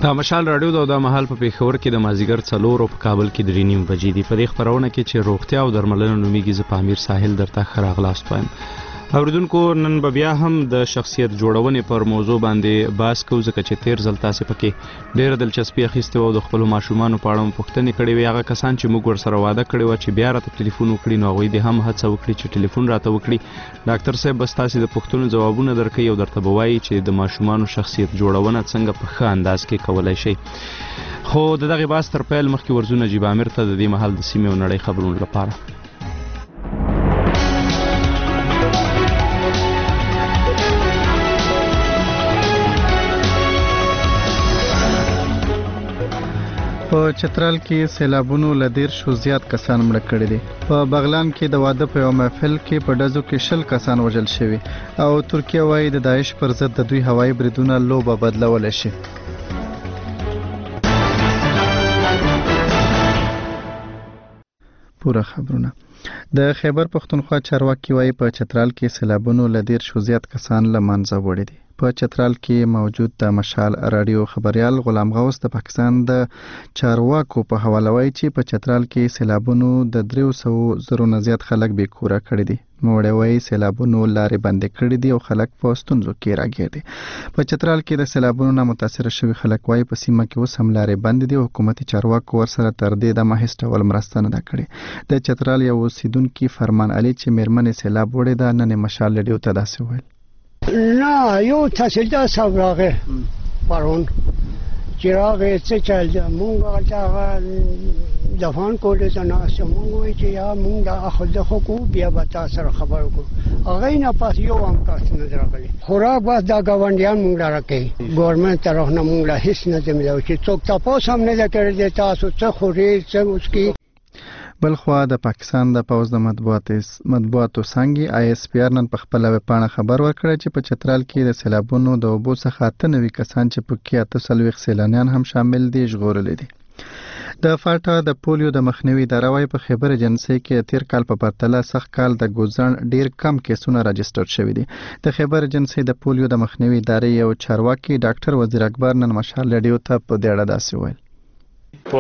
دا مشال راډیو دا مهال په پیښور کې د مازیګر 4 او په کابل کې 3:30 بجې دي. په دې خبرونه کې چې روغتیا او درملنه نومیږي زه په امیر ساحل درته ښه راغلاست وایم. اوریدونکو نن به بیا هم د شخصیت جوړونې پر موضوع باندې بحث کوو ځکه چې تیر ځل تاسې پکې ډېره دلچسپي اخیستې وه او د خپلو ماشومانو په اړه مو پوښتنې کړې وې. هغه کسان چې موږ ورسره واده کړې وه چې بیا راته ټلیفون وکړي نو هغوی دې هم هڅه وکړي چې ټلیفون راته وکړي. ډاکټر صاحب بس تاسې د پوښتنو ځوابونه درکوي او درته به وایي چې د ماشومانو شخصیت جوړونه څنګه په ښه انداز کې کولی شئ. خو د دغې بحث تر پیل مخکې ورځو نجیب امیر ته د دې مهال د سیمې او نړۍ خبرونو لپاره. په چترال کې سیلابونو له 10 زیات کسان مړه کړي دي. په بغلان کې د واده په یو محفل کې په ډزو کې 20 کسان وژل شوي او ترکیه وايي د داعش پر ضد د دوی هوایي بریدونه لوبه بدلولی شي. پوره خبرونه. د خیبر پښتونخوا چارواکي وايي په چترال کې سیلابونو له 10 زیات کسان له منځه وړي دي. په چترال کې موجود د مشال راډیو خبريال غلام غوث د پاکستان د چارواکو په حواله وایي چې په چترال کې سیلابونو د 300 نه زیات خلک بې کوره کړي دي. نوړی وایي سیلابونو لارې بندې کړي دي او خلک په ستونزو کې راګیر دي. په چترال کې د سیلابونو نه متاثر شوي خلک وایي په سیمه کې اوس هم لارې بندې دي او حکومتي چارواکو ورسره تر دې دمه هیڅ ډول مرسته نه ده کړې. د چترال یو اوسیدونکي فرمان علي چې میرمنې سیلاب وړی ده نن مشال راډیو ته داسې ویل. نه یو تحصیلدار صاحب راغی پرون چې راغی څه چل ده مونږ هغه دفان کولې ته ناست مونږ وایي چې یا مونږ د اخذ خو بیا به تا سره خبر وکړو. هغې نه پس یو هم کس نه دی راغلی. خوراک بس دا ګاونډیان مونږ له راکوي. ګورنمنټ طرف نه مونږ له هېڅ نه دی میلاو چې څوک تپوس هم نه دی کړی دی تاسو څه خورئ څه وڅکئ. بلخوا د پاکستان د پوځ د مطبوعاتو څانګې ISPR نن په خپله ویبپاڼه خبر ورکړی چې په چترال کې د سیلابونو د اوبو څخه 98 کسان چې پکې 48 سیلانیان هم شامل دي ژغورلي دي. د فاټا د پولیو د مخنیوي اداره وايي په خیبر ایجنسۍ کې تیر کال په پرتله سخت کال د ګوزن ډیر کم کیسونه راجستر شوي دي. د خیبر ایجنسۍ د پولیو د مخنیوي ادارې یو چارواکي ډاکټر وزیر اکبر نن مشال راډیو ته په دې اړه داسې ویل. په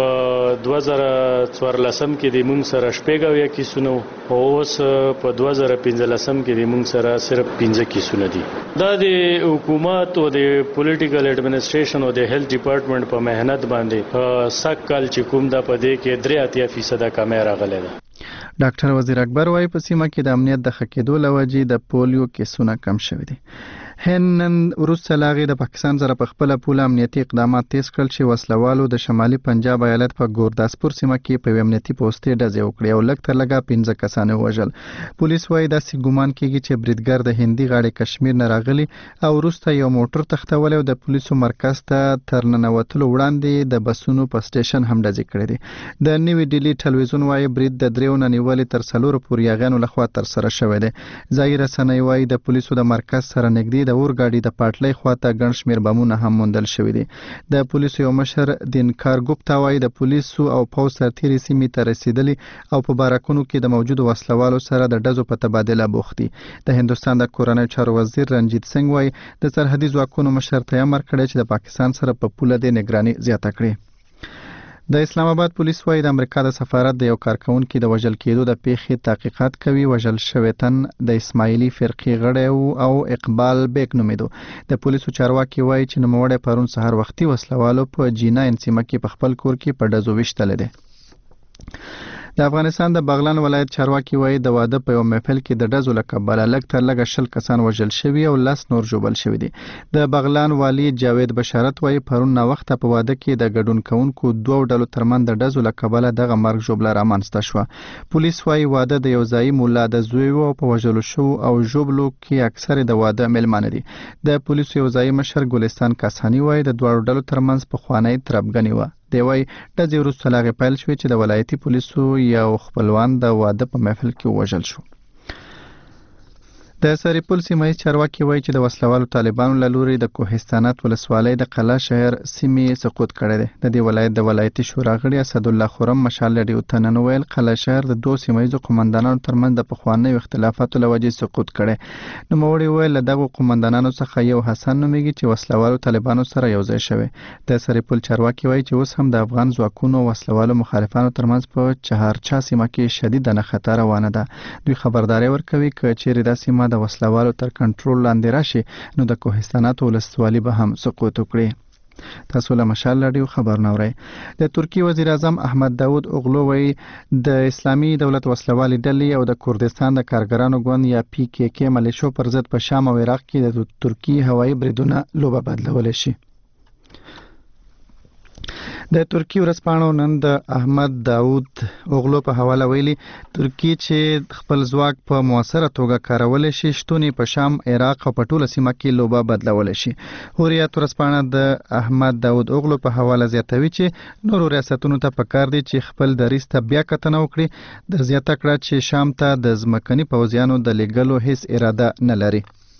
2014 کې د مونږ سره شپږ کیسونه او اوس په 2015 کې د مونږ سره صرف 15 کیسونه دي. دا د حکومت او د پولیټیکل ایڈمنسټریشن او د هیلث ډپارټمنټ په مهنت باندې سک کال چې کوم دا په دې کې 83% کمی راغلی ده. ډاکټر وزیر اکبر وايي په سیمه کې د امنیت د ښه کېدو له وجې د پولیو کیسونه کم شوي دي. هنن وروسته لاغې د پاکستان سره په خپله پوله امنیتي اقدامات تیز کړل چې وسلوالو د شمالي پنجاب ایالت په ګورداسپور سیمه کې په امنیتي پوستې ډزې وکړې او لږ تر لږه 15 کسان وژل. پولیس وايي داسې ګمان کېږي چې بریدګر د هندي غاړې کشمیر نه راغلی او وروسته یو موټر تختولی او د پولیسو مرکز ته تر ننوتلو وړاندې د بسونو په سټیشن هم ډزې کړې دي. د نیوي ډیلي ټلویزیون وايي برید د 3 نه نیولې تر 4 پورې یاغیانو لخوا ترسره شوی دی. ځایي رسنۍ وايي د پولیسو د مرکز سره نږدې د اورګاډي د پټلۍ خواته ګڼ شمېر بمونه هم موندل شوي دي. د پولیسو یو مشر دینکار ګوپتا وايي د پولیسو او پوځ سرتیري سیمې ته رسیدلي او په بارکونو کې د موجودو وسلوالو سره د ډزو په تبادله بوخت دي. د هندوستان د کورنیو چارو وزیر رنجیت سنگ وايي د سرحدي ځواکونو مشر ته امر کړی چې د پاکستان سره په پوله د نگراني زیاته کړي. د اسلام آباد پولیس وايي د امریکا د سفارت د یو کارکونکي د وژل کېدو د پیښې تحقیقات کوي. وژل شوی تن د اسماعیلي فرقې غړی او اقبال بیگ نومیدو. د پولیسو چارواکي وايي چې نوموړی پرون سهار وختي وسلوالو په جیناین سیمه کې په خپل کور کې په ډزو ویشتلی دی. د افغانستان د بغلان ولایت چارواکي وايي د واده په یو محفل کې د ډزو له کبله لږ تر لږه 20 کسان وژل شوي او 10 نور ژوبل شوي دي. د بغلان والي جاوید بشارت وايي پرون ناوخته په واده کې د ګډون کوونکو دوه ډلو ترمنځ د ډزو له کبله دغه مرګ ژوبله رامنځته شوه. پولیس وايي واده د یو ځایي مولا د زوی او په وژلو شو او ژوبلو کې اکثر د واده میلمانه دي. د پولیسو یو ځایي مشر ګلستان کاسانی وايي د دواړو ډلو ترمنځ پخوانی تربګنې وه. دی وايي ډزې وروسته لاغې پیل شوې چې د ولایتي پولیسو یو خپلوان د واده په محفل کې ووژل شو. د سرپل سیمه ییز چارواکي وایي چې د وسلوالو طالبانو له لوري د کوهستانات ولسوالۍ د قلا شهر سیمې سقوط کړی دی. د دې ولایت د ولایتي شورا غړي اسد الله خرم مشال لري ته نن ویل قلا شهر د دوه سیمه ییزو قومندانانو ترمنځ د پخوانیو اختلافاتو له وجې سقوط کړی. نوموړي ویل دغه قومندانانو څخه یو حسن نومیږي چې وسلوالو طالبانو سره یو ځای شوی. د سرپل چارواکي وایي چې اوس هم د افغان ځواکونو وسلوالو مخالفانو ترمنځ په چهارچا سیمه کې شدید نه خطر روانه ده. دوی خبرداري ورکوي چې چیرې د سیمه د وسلوالو تر کنټرول لاندې راشي نو د کوهستانات ولسوالي به هم سقوط وکړي. تاسو له مشال رادیو خبر نورئ. د ترکی وزیر اعظم احمد داود اوغلو وایي د اسلامي دولت وسلوالي ډلې او د کردستان د کارګرانو ګوند یا PKK ملیشو پر ضد په شام او عراق کې د ترکی هوایي بریدونه لوبه بدلولی شي. د ترکی ورځپاڼو نن د احمد داود اوغلو په حواله ویلي ترکی چې خپل ځواک په موثره توګه کارول شي شتون په شام عراق او په ټوله سیمه کې لوبه بدلول شي. هوریت ورځپاڼه د احمد داود اوغلو په حواله زیاتوي چې نورو ریاستونو ته پکار دي چې خپل دریځ ته بیا کتنه وکړي. د زیاته کړه چې شام ته د ځمکني پوځیانو د لېږلو هیڅ اراده نه لري.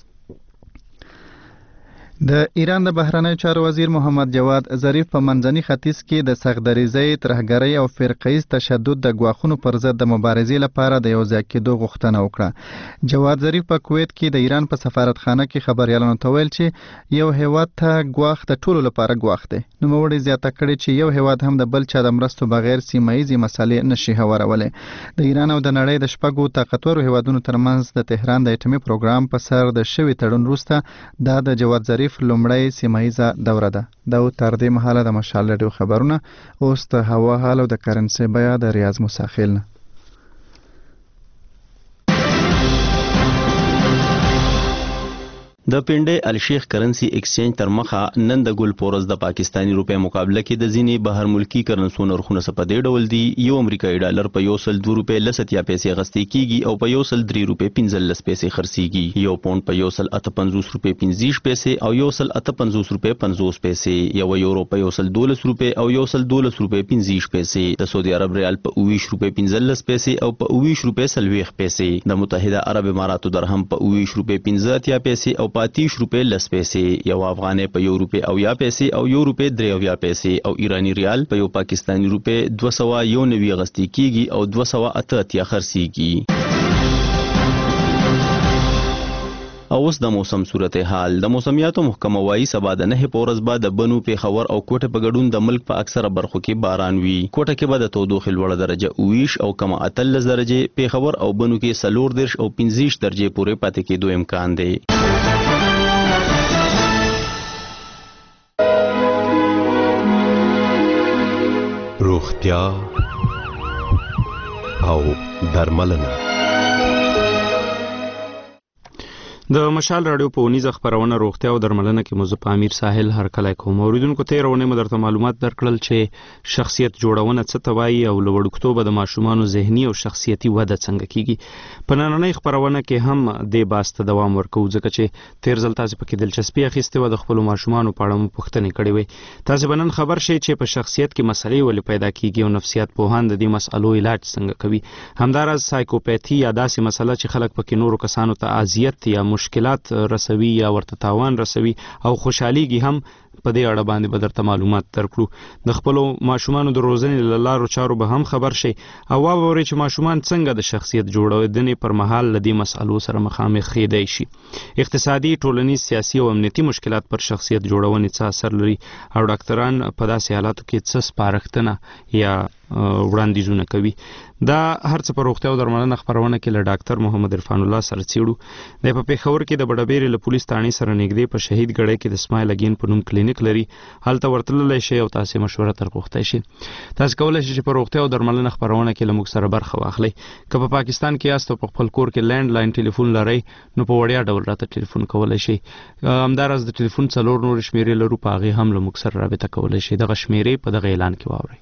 د ایران د بهرنیو چارو وزیر محمد جواد ظریف په منځني ختیځ کې د سختدریزۍ، ترهګرۍ او فرقه‌ایز تشدد د ګواښونو پر ضد د مبارزې لپاره د یو ځای کېدو غوښتنه وکړه. جواد ظریف په کویت کې د ایران په سفارتخانه کې خبریالانو ته ویل چې یو هیواد ته ګواښ د ټولو لپاره ګواښ دی. نوموړي زیاته کړې چې یو هیواد هم د بل چا د مرستو بغیر سیمه ییزې مسلې نشي هوارولی. د ایران او د نړۍ د شپږو طاقتورو هیوادونو ترمنځ د تهران د اټومي پروګرام په سر د شوي تړون وروسته دا د جواد ظریف لومړی سیمه ییزه دوره ده. دا تر دې مهاله د مشال رادیو خبرونه. اوس د هوا حال او د کرنسي بیه د ریاض مساخیل نه. د پنډې الشیخ کرنسی ایکسچینج تر مخه نن د ګل پورز د پاکستانی روپے مقابله کې د ځینې بهر ملکی کرنسو نرخونه په دې ډول دي. یو امریکایي ډالر په 102 روپے 70 پیسې غستې کیږي او په 103 روپے 15 پیسې خرڅيږي. یو پاوند په 158 روپے 15 پیسې او 158 روپے 50 پیسې. یو یورو په 112 روپے او 112 روپے 15 پیسې. د سعودي عرب ریال په 20 روپے 15 پیسې او په 20 روپے 40 پیسې. د متحده عرب اماراتو درهم په 20 روپے 15 پیسې او 30 روپے 10 پیسې. یو افغانۍ په 1 روپے 90 پیسې او 1 روپے 93 پیسې او ایرانی ریال په یو پاکستانی روپے 291 غستې کیږي او 288 خرڅيږي. او اوس د موسم صورتحال. د موسمیاتو محکمه وايي سبا د 9 په ورځ به د بنو، پیښور او کوټه په ګډون د ملک په اکثره برخو کې باران وي. کوټه کې به د تودوخې لوړه درجه 20 او کمه 13 درجه، پیښور او بنو کې 14 او 15 درجه پورې پاتې کېدو امکان دی. روغتیا او درملنه. د مشال رادیو په ونیزه خبرونه روغتیا او درملنه کې موضوع په امیر ساحل هر کله کوم اوریدونکو ته رونه مدرته معلومات درکړل چې شخصیت جوړونه څه ته وایي او لوړکتوب د ماشومانو ذهني او شخصیتي وده څنګه کیږي. په نننۍ خبرونه کې هم د باسته دوام ورکو ځکه چې تیر ځل تاسو پکې دلچسپي اخیسته و د خپل ماشومانو په اړه مو پوښتنې کړې وي. تاسو بنن خبر شئ چې په شخصیت کې مسلې ولې پیدا کیږي او نفسیات پوهان د دې مسالو علاج څنګه کوي. همدارس سایکوپاتي یا داسې مسله چې خلک پکې نورو کسانو ته اذیت یا مشکلات رسوي یا ورته تاوان رسوي او خوشحاليږي هم په دې اړه باندې به درته معلومات درکړو. د خپل ماشومانو د روزنې له لارو چارو به هم خبر شي او واورئ چې ماشومان څنګه د شخصیت جوړونې پر مهال له دې مسالو سره مخامخ کېدای شي. اقتصادي، ټولنیز، سیاسي او امنیتي مشکلات پر شخصیت جوړونې څه اثر لري او ډاکټران په داسې حالاتو کې څه سپارښتنه یا وړاندیزونه کوي. دا هر څه په روغتیا او درملنه خبرونه کې له ډاکټر محمد عرفان الله سره څېړو. د په پیښور کې د بډبېرې له پولیس تانې سره نږدې په شهید ګړی کې د اسماعیل اګین په نوم کلینیک لري. هلته ورتللی شئ او تاسو مشوره ترغوښتی شئ. تاسو کولی شئ چې په روغتیا او درملنه خبرونه کې له موږ سره برخه واخلئ. که په پاکستان کې یاست او په خپل کور کې لینډ لاین ټلیفون لرئ نو په وړیا ډول راته ټلیفون کولی شئ. همداراز د ټلیفون 4 نور شمیرې لرو، په هغې هم له موږ سره رابطه کولی شئ. دغه شمیرې په دغه اعلان کې واورئ.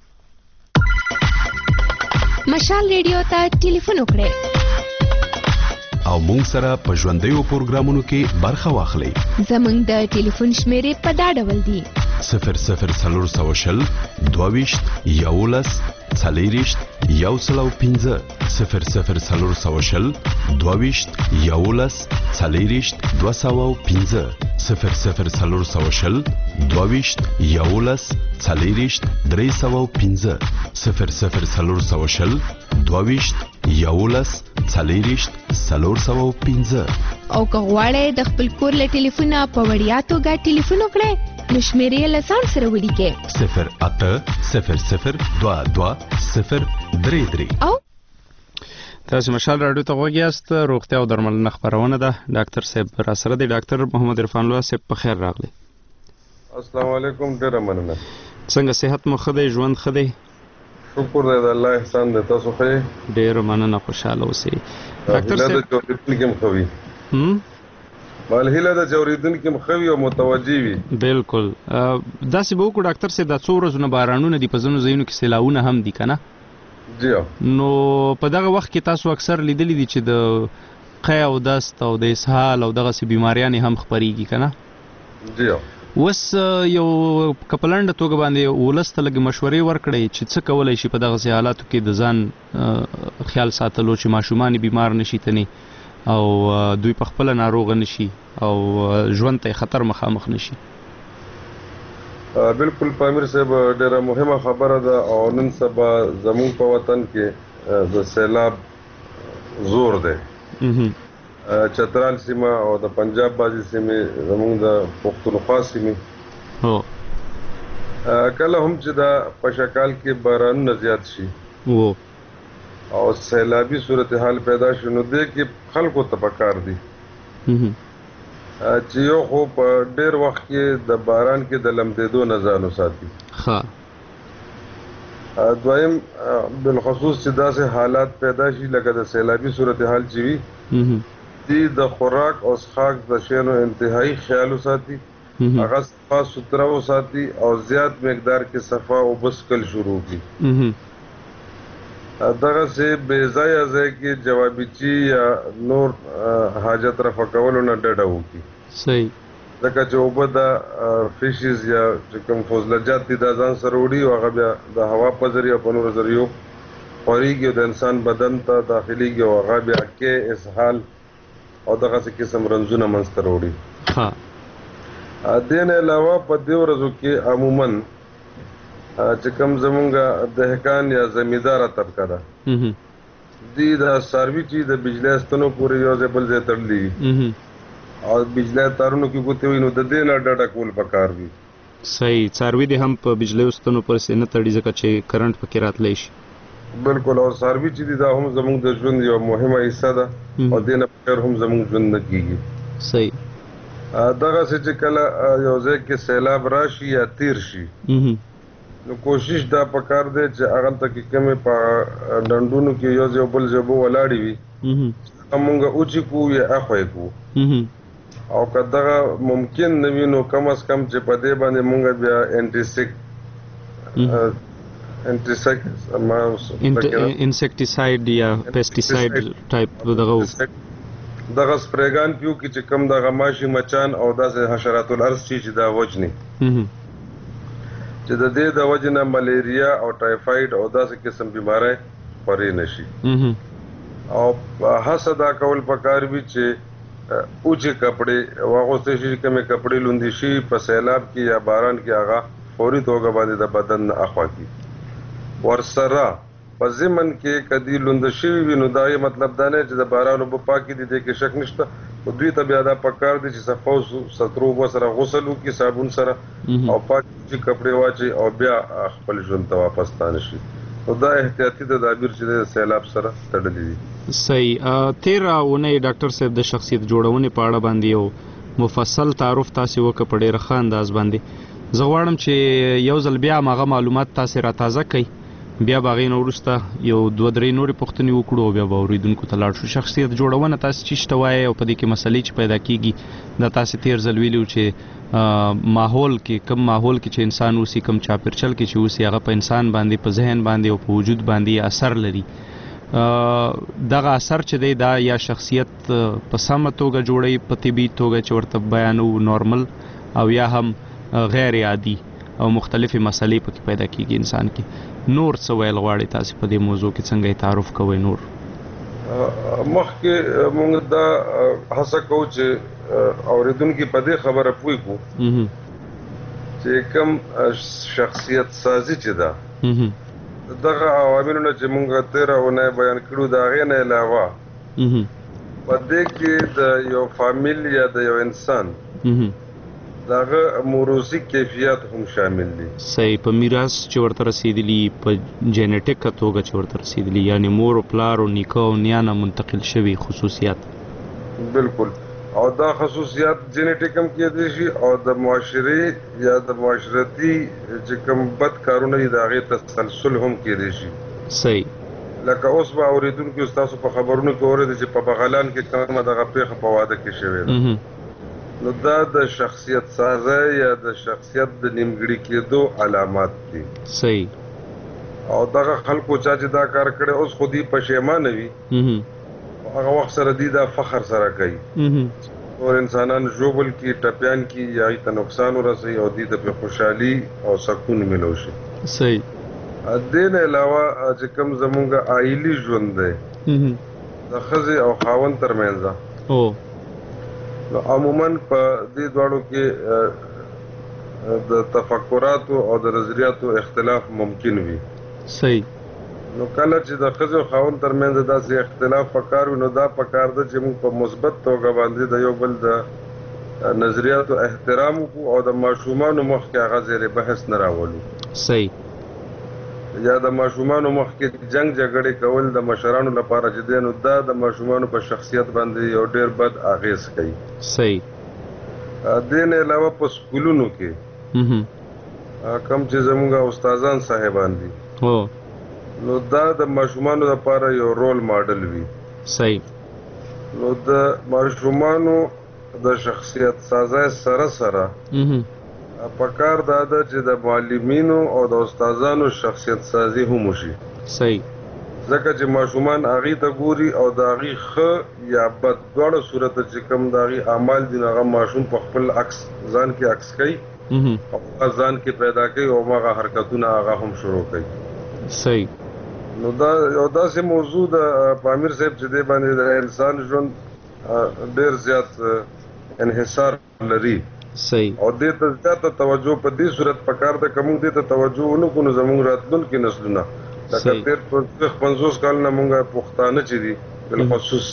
مشال ریډیو ته ټلیفون وکړئ او مونږ سره په ژوندیو پروګرامونو کې برخه واخلئ. زمونږ د ټلیفون شمیرې په دا ډول دي: 00 420 11 څلېرویشت 115 00420 22 11 څلېرویشت 215 00420 22 11 څلېرویشت 315 00420 22 11 څلېرویشت 415 او که غواړئ د خپل کور له ټلیفونه په وړیا توګه ټلیفون وکړئ نو شمیرې له ځان سره ولیکئ 080022 او تاسو مشال راډیو ته غوږ یاست. روغتیا او درملنه خبرونه ده. ډاکټر صاحب را سره دی. ډاکټر محمد عرفان الله صاحب په خیر راغلی. السلام علیکم. ډیره مننه. څنګه صحت مو ښه دی؟ ژوند ښه دی؟ شکر دی د الله احسان دی. تاسو ښه یې؟ ډیره مننه. خوشاله اوسئ. ډاکټر صاحب د اوریدونکو مخوي هیله ده چې اوریدونکو مخوي او متوجي وي. بالکل داسې به وکړو ډاکټر صاحب. دا څو ورځې بارانونه دي په ځینو ځایونو کې سیلاونه هم دي که نه؟ جی نو په دغه وخت کې تاسو اکثر لیدلی دي چې د قی او دست او د اسهال او دغسې بیماریانې هم خپریږي که نه؟ جی اوس یو که په لنډه توګه باندې ولس ته لږ مشورې ورکړئ چې څه کولی شي په دغسې حالاتو کې د ځان خیال ساتلو چې ماشومان بیمار نشي تنې او دوی په خپله ناروغه نشي او ژوند ته خطر مخامخ نشي. بالکل پامیر صاحب ډیره مهمه خبره ده او نن سبا زموږ په وطن کې د سیلاب زور دی. چترال سیمه او د پنجاب بازي سیمه زموږ د پښتونخوا سیمه کله هم چې دا پشکال کې بارانونه زیات شي او سیلابي صورتحال پیدا شي نو دې کې خلکو ته پکار دي چې یو خو په ډېر وخت کې د باران کې د لمدېدو نه ځان وساتي. دویم بالخصوص چې داسې حالات پیدا شي لکه د سیلابي صورتحال چې وي دې د خوراک او څښاک د شیانو انتهایی خیال وساتي. هغه صفا ستره وساتي او زیات مقدار کې صفا او بسکل شروع کړي. دغه سه بې ځایه ځای کې جوابي چی یا نور حاجت رفع کولو نه ډډه وکړي. صحیح. ځکه چې اوبه د فیشز یا چې کوم فضلجات دي د ځان سره وړي او هغه بیا د هوا په ذریعه په نورو ذریعو خورېږي او د انسان بدن ته داخليږي او هغه بیا کې اسهال او دغه څه قسم رنځونه منځته راوړي. دې نه علاوه په دې ورځو کې عموماً چې کوم زمونږ دهقان یا زمینداره طبقه ده دې د سروي چې د بجلی ستنو پورې یو ځای بل ځای تړلي او بجلی تارونو کې ګوتې وي نو د دې نه ډډه کول پکار وي. صحیح. څاروي دې هم په بجلی ستنو پورې نه تړي ځکه چې کرنټ پکې راتلی شي. بالکل. او سروي چې دا هم زمونږ د ژوند یو مهمه حصہ ده او دې نه بغیر هم زمونږ ژوند نه کیږي. صحیح. دغه چې کله یو ځای کې سیلاب راشي یا تیر شي نو کوشش دا پکار دی چې هغه ته کې کومه په ډنډونو کې یو ځای بل ځای ولاړی وي موږ اوچی کو یا اخوي کو او کله ممکن نه وینو کم از کم چې په دې باندې موږ بیا انسیکټیساید یا پیسټیساید ټایپ دغه سپریګان پیو کې چې کم دغه ماشي مچان او داسې حشرات الارض چې دا وجني چې د دې د وجنه ملیریا او ټایفاید او داسې قسم بیماری خوري نشي. او حسد کول پکار وی چې اوچه کپڑے واغوستې شي کومه کپڑے لوندي شي په سیلاب کې یا باران کې هغه فوري توګه باندې د بدن اخوا کی ورسره په زمن کې کدی لوند شي وینو دا یې مطلب دا نه چې د باران په پاکي دي کې شک نشته او دوی ته بیا دا پکار دي چې صفوس سترو وسره غسل وکي صابون سره او پاک کپڑے واچي او بیا خپل ژوند ته واپس تان شي. او دا احتیاطي تدابیر چې د سیلاب سره تړلي دي. صحیح. 13 اونۍ ډاکټر صاحب د شخصیت جوړونې په اړه باندې یو مفصل تعارف تاسو وکړ په ډېر ښه انداز باندې. زه غواړم چې یو ځل بیا هغه معلومات تاسو را تازه کړئ بیا باغې نو وروسته یو 2-3 نورې پوښتنې وکړو او بیا به اوریدونکو ته لاړ شو. شخصیت جوړونه تاسو چې شته وایي او په دې کې مسلې چې پیدا کیږي دا تاسو تیر ځل ویلو چې ماحول کې کم ماحول کې چې انسان اوسي کم چاپیرچل کې چې اوسي هغه په انسان باندې په ذهن باندې او په وجود باندې اثر لري. دغه اثر چې دی دا یا شخصیت په سمه توګه جوړي په طبي توګه چې ورته بیانو نورمل او یا هم غیر عادي او مختلفې مسلې پکې پیدا کیږي انسان کې. نور څه ویل غواړي تاسو په دې موضوع کې، څنګه تعارف کوئ نور؟ مخکې موږ دا هڅه کوو چې اوریدونکي په دې خبره پوه کړو چې کوم شخصیت سازي چې ده دغه عواملو نه چې موږ تیره اونۍ بیان کړو د هغې نه علاوه په دې کې د یو فامیل یا د یو انسان د هغه موروثي کیفیت هم شامل دي. صحیح، په میراث چې ورته رسېدلي، په جینیټیکه توګه چې ورته رسېدلي، یعنې مور او پلار او نیکه او نیا نه منتقل شوي خصوصیات. بالکل، او دا خصوصیات جینیټیک هم کېدای شي او د معاشري یا د معاشرتي چې کوم بد کارونه دي د هغې تسلسل هم کېدای شي. صحیح، لکه اوس به اورېدونکي ستاسو په خبرونو کې اورېدل چې په بغلان کې کومه دغه پیښه په واده کې شوې ده، نو دا د شخصیت سازۍ یا د شخصیت د نیمګړي کېدو علامات دي. صحیح، او دغه خلکو چا چې دا کار کړی اوس خو دوی پښیمانه وي، هغه وخت سره دوی دا فخر سره کوي اور انسانان ژوبل کی ټپیان کی یا ته نقصان ورسي او دوی ته خوشحالي او سکون ملو شي. صحیح، دین علاوه چې کوم زمونږ عائلي ژوند دی د ښځې او خاوند ترمنځ، نو عموما په دې دواړو کې د تفکراتو او د نظریاتو اختلاف ممکن وي. صحیح، نو کله چې د ښځې او خاوند ترمنځ داسې اختلاف پکار وي، نو دا پکار ده چې موږ په مثبت توګه باندې د یو بل د نظریاتو احترام وکړو او د ماشومانو مخکې هغه زیر بحث نه راولو. صحیح، یا د ماشومانو مخکې جنگ جګړې کول د مشرانو لپاره چې دی، نو دا د ماشومانو په شخصیت باندې یو ډېر بد اغېز کوي. صحیح، دې نه علاوه په سکولونو کې کوم چې زموږ استادان صاحبان دي، نو دا د ماشومانو لپاره یو رول ماډل وي. صحیح، نو د ماشومانو د شخصیت سازۍ سره سره پکار دا ده چې د معلمینو او د استادانو شخصیت سازي هم وشي. صحیح، ځکه چې ماشومان هغې ته ګوري او د هغې ښه یا بد دواړه صورته چې کوم د هغې اعمال دي، نو هغه ماشوم په خپل عکس ځان کې عکس کوي او هغه ځان کې پیدا کوي او هغه حرکتونه هغه هم شروع کوي. صحیح، نو دا یو داسې موضوع ده په امیر صاحب چې دی باندې د انسان ژوند ډېر زیات انحصار لري. صحیح، او دې ته زیاته توجه په دې صورت پکار ده که موږ دې ته توجه ونه کړو، نو زموږ راتلونکي نسلونه لکه تېر 50 کلونه موږ پښتانه چې دي بالخصوص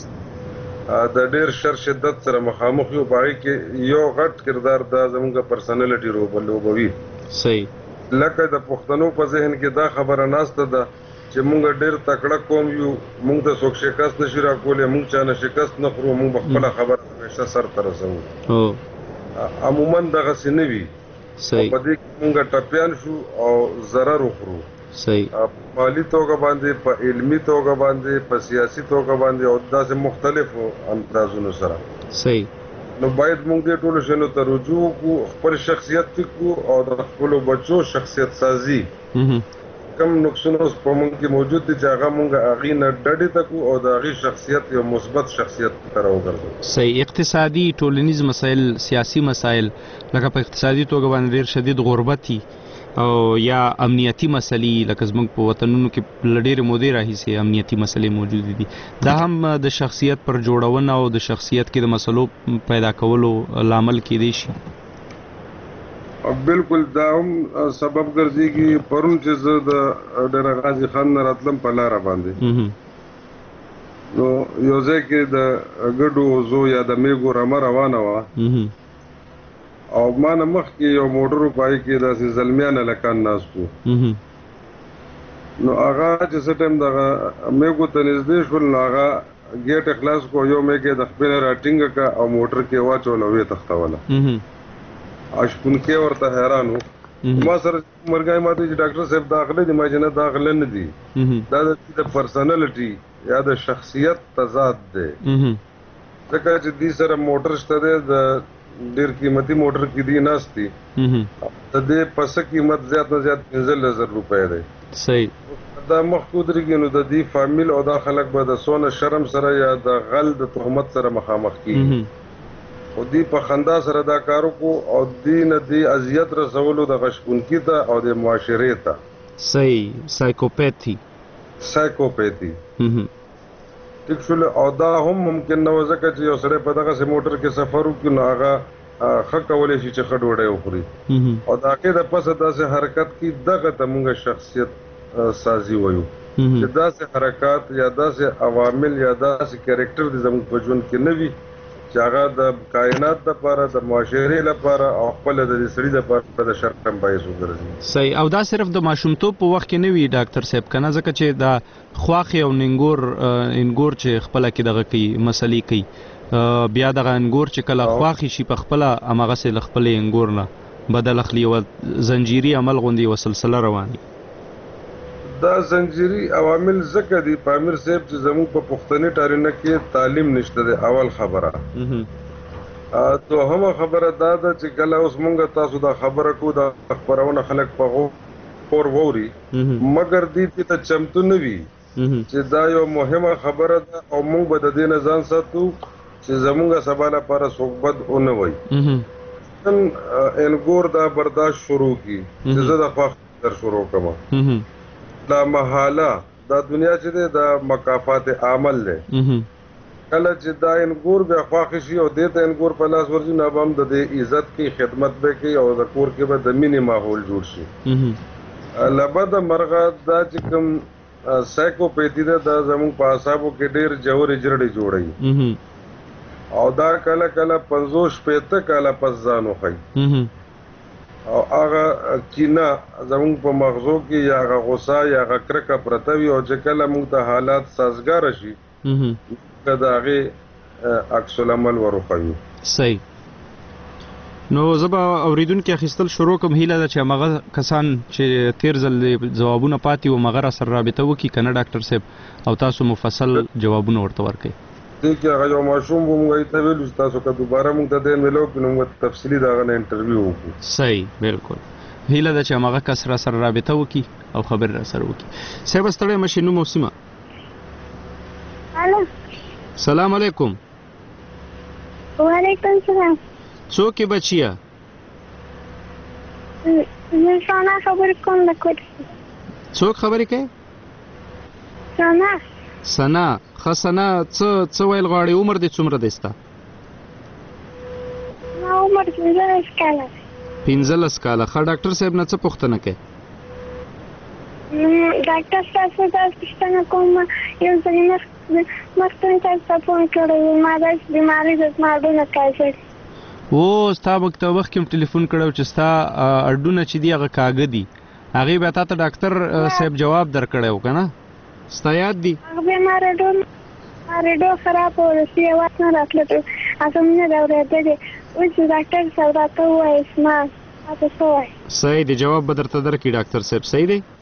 د ډېر شر شدت سره مخامخ یو، په هغې کې یو غټ کردار دا زموږ پرسنالټي لوبوي. صحیح، لکه د پښتنو په ذهن کې دا خبره ناسته ده چې موږ ډېر تکړه قوم یو، موږ ته څوک شکست نشي راکولی، موږ چا نه شکست نه خورو، موږ به خپله خبره همیشه سر ته رسوو. عموما دغسې نه وي. صحیح، په دې کې موږ ټپیان شو او ضرر وخورو. صحیح، مالي توګه باندې، په علمي توګه باندې، په سیاسي توګه باندې او داسې مختلفو اندازونو سره. صحیح، نو باید موږ دې ټولو شیانو ته رجوع وکړو، خپل شخصیت ټیک کړو او د خپلو بچو شخصیت سازي کم نقصونه اوس په موږ کې موجود دي چې هغه موږ هغې نه ډډې ته کړو او د هغې شخصیت یو مثبت شخصیت ته راوګرځو. صحیح، اقتصادي ټولنیز مسایل، سیاسي مسایل، لکه په اقتصادي توګه باندې ډېر شدید غربت او یا امنیتي مسلې، لکه زموږ په وطنونو کې له ډېرې مودې راهیسې امنیتي مسلې موجودې دي، دا هم د شخصیت پر جوړونه او د شخصیت کې د مسلو پیدا کولو لامل کېدای شي. بالکل، دا هم سبب ګرځېږي. پرون چې زه د ډېره غازي خان نه راتلم په لاره باندې، نو یو ځای کې د ګډو وزو یا د میږو رمه روانه وه او ما نه مخکې یو موټر په هغې کې داسې زلمیان هلکان ناست وو. نو هغه چې څه ټایم دغه میږو ته نږدې شول، نو هغه ګیټ خلاص کړو، یو میږ د خپله راټینګه کړه او موټر کې واچول او ویې تښتوله. اشپونکي ورته حیران وو. ما سره مرګای ماته چې ډاکټر صاحب داخله دي، ما چې نه داخله نه دي، دا د پرسنالټي یا د شخصیت تضاد دی. ځکه چې دې سره موټر شته دی، د ډېر قیمتي موټر کې دي ناست دي، د دې پسه قیمت زیات نه زیات 15,000 روپۍ دی. صحیح، دا مخکې ودرېږي، نو د دې فامیل او دا خلک به د څونه شرم سره یا د غل د تهمت سره مخامخ کېږي. او دی په خندا سره دا کار وکړو او دین دی اذیت رسولو د غشپونکي ته او د معاشرې ته صحیح سایکوپیتي ټیک شول او دا هم ممکن نه وځکه چې یو سړی په دغه سه موټر کې سفر وکړي نو هغه خه کولی شي چې ښه ډوډۍ وخوري او د هغې د پسه داسې حرکت کې دغه ته موږ شخصیت سازي وایو چې داسې حرکات یا داسې عوامل یا داسې کریکټر د زموږ په ژوند کې نه وي چې هغه د کائنات لپاره د معاشرې لپاره او خپل د سړي لپاره د شرم باعث وګرځي. صحیح. او دا صرف د ماشومتوب په وخت کې نه وي ډاکټر صاحب کنه ځکه چې دا خواخې او انګور چې خپل کې دغه کوي مسلې کوي بیا دغه انګور چې کله خواخې شي په خپل امغه سه خپل انګور نه بدل اخلي او زنجیري عمل غوندي وسلسله رواني. دا زنجیري عوامل زکه دي پامیر صاحب چې زموږ په پښتني ټارینه کې تعلیم نشته ده. اول خبره دوهمه خبره دا ده چې کله اوس مونږ تاسو دا خبره کو دا خبرونه خلک په غور ووري مګر دې ته چمتو نه وي چې دا یو مهمه خبره ده او مونږ به د دې نه ځان ساتو چې زموږ سبا لپاره صحبت ونه وي انګور دا برداشت شروع کی چې زه د فخر شروع کوم لا محاله دا دنیا چې ده دا مکافات عمل ده کله چې دا انګور بیا خواخې شي او دې ته انګور په لاس ورځي نو به هم د دې عزت کې خدمت به کوي او د کور کې به د مینې ماحول جوړ شي. لبد مرغه دا چې کوم سایکوپیتي ده دا زموږ په اعصابو کې ډېر ژورې جرړې جوړوي او دا کله کله 50-50 کاله پس ځان وښیي او هغه کینه زموږ په مغزو کې یا هغه غصه یا هغه کرکه پرته وي او چې کله موږ ته حالات سازګاره شي که د هغې عکس العمل وروښیو. صحیح. نو زه به اورېدونکي اخیستل شروع کوم هیله ده چې همغه کسان چې تیر ځل ځوابونه پاتې وو هغه راسره رابطه وکړي که نه ډاکټر صاحب او تاسو مفصل جوابونه ورته ورکړئ. دې کې هغه یو ماشوم به موږ ته ویلو چې تاسو که دوباره موږ ته دې ملو کړو نو موږ تفصیلي د هغه نه انټرویو وکړو. صحیح بالکل. هیله ده چې همغه کس راسره رابطه وکړي او خبرې راسره وکړي. صاحب ستړی مه شئ نوم او سیمه. سلام علیکم. وعلیکم سلام. څوک یې بچیه؟ زه ثنا خبرې کوم د کوټ. څوک خبرې کوي؟ ثنا. ثنا. ښه ثنا څه ویل غواړې عمر دې څومره دی ستا؟ ما عمر 15 کاله. 15 کاله. ښه ډاکټر صاحب نه څه پوښتنه کوي؟ ډاکټر صاحب څه پوښتنه کوم یو ځل مخکې تاسو فون کړی ما د بیمارۍ د معلومه کړی او ستا مکتب مخکې ټلیفون کړو چې ستا اډونه چې دی هغه کاږه دي هغې بیا تا ته ډاکټر صاحب جواب درکړی و که نه ستا یاد دي؟ هغه ما ریډیو خراب و رسي اواز نه راتله هغه مې نه ده اورېدلې اوس ډاکټر صاحب راته ووایي اسما تاسو څه وایي؟ صحیح دی جواب به درته درکړي ډاکټر صاحب صحیح دی؟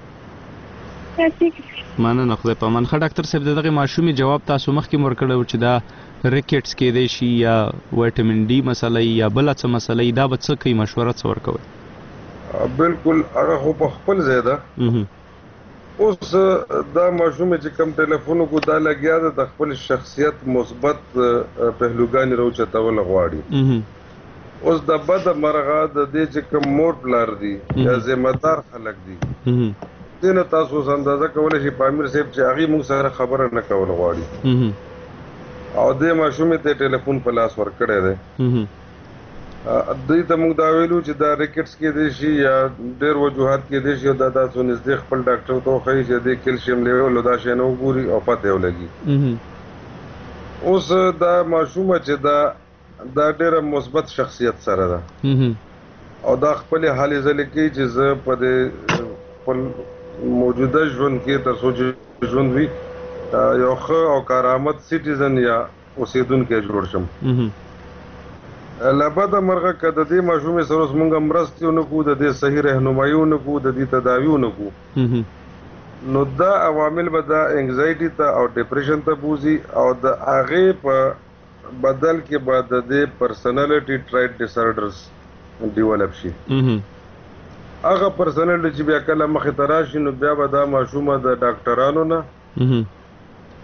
مننه خدای په امان. ښه ډاکټر صاحب د دغې ماشومې جواب تاسو مخکې مو ورکړی و چې دا ریکټس کیدی شي یا وایټامین ډي مسله یا بله څه مسله دا به څه کوي مشوره څه ورکوئ؟ بالکل هغه خو په خپل ځای ده. اوس دا ماشومې چې کوم ټلیفون وکړو دا لګیا ده د خپل شخصیت مثبت پهلوګانې راوچتول غواړي. اوس د بده مرغه د دې چې کوم مور پلار دي یا ذمهدار خلک دي دې نه تاسو اندازه کولی شي پامیر صاحب چې هغې موږ سره خبره نه کول غواړي او دې ماشومې ته ټلیفون په لاس ورکړی دی. دوی ته موږ دا ویلو چې دا ریکټس کیدی شي یا ډېر وجوهات کیدی شي دا تاسو نږدې خپل ډاکټر ته وښایي چې د کیلشیم لیول دا شی نه وګوري او پته یې ولګي. اوس دا ماشومه چې دا ډېره مثبت شخصیت سره ده او دا خپلې هلې ځلې کوي چې زه په دې خپل موجوده ژوند کې تر څو چې ژوند وي یو ښه او کارآمد سیټیزن یا اوسېدونکی جوړ شم. له بده مرغه که د دې ماشومې سره اوس موږ مرستې ونه کړو د دې صحیح رهنمایي ونه کړو د دې تداوي ونه کړو نو دا عوامل به دا انګزایټي ته او ډپریشن ته بوځي او د هغې په بدل کې به د دې پرسنالټي ټرایټ ډسارډرز ډیولپ شي. هغه پرسنالټي چې بیا کله مخې ته راشي نو بیا به دا ماشومه د ډاکټرانو نه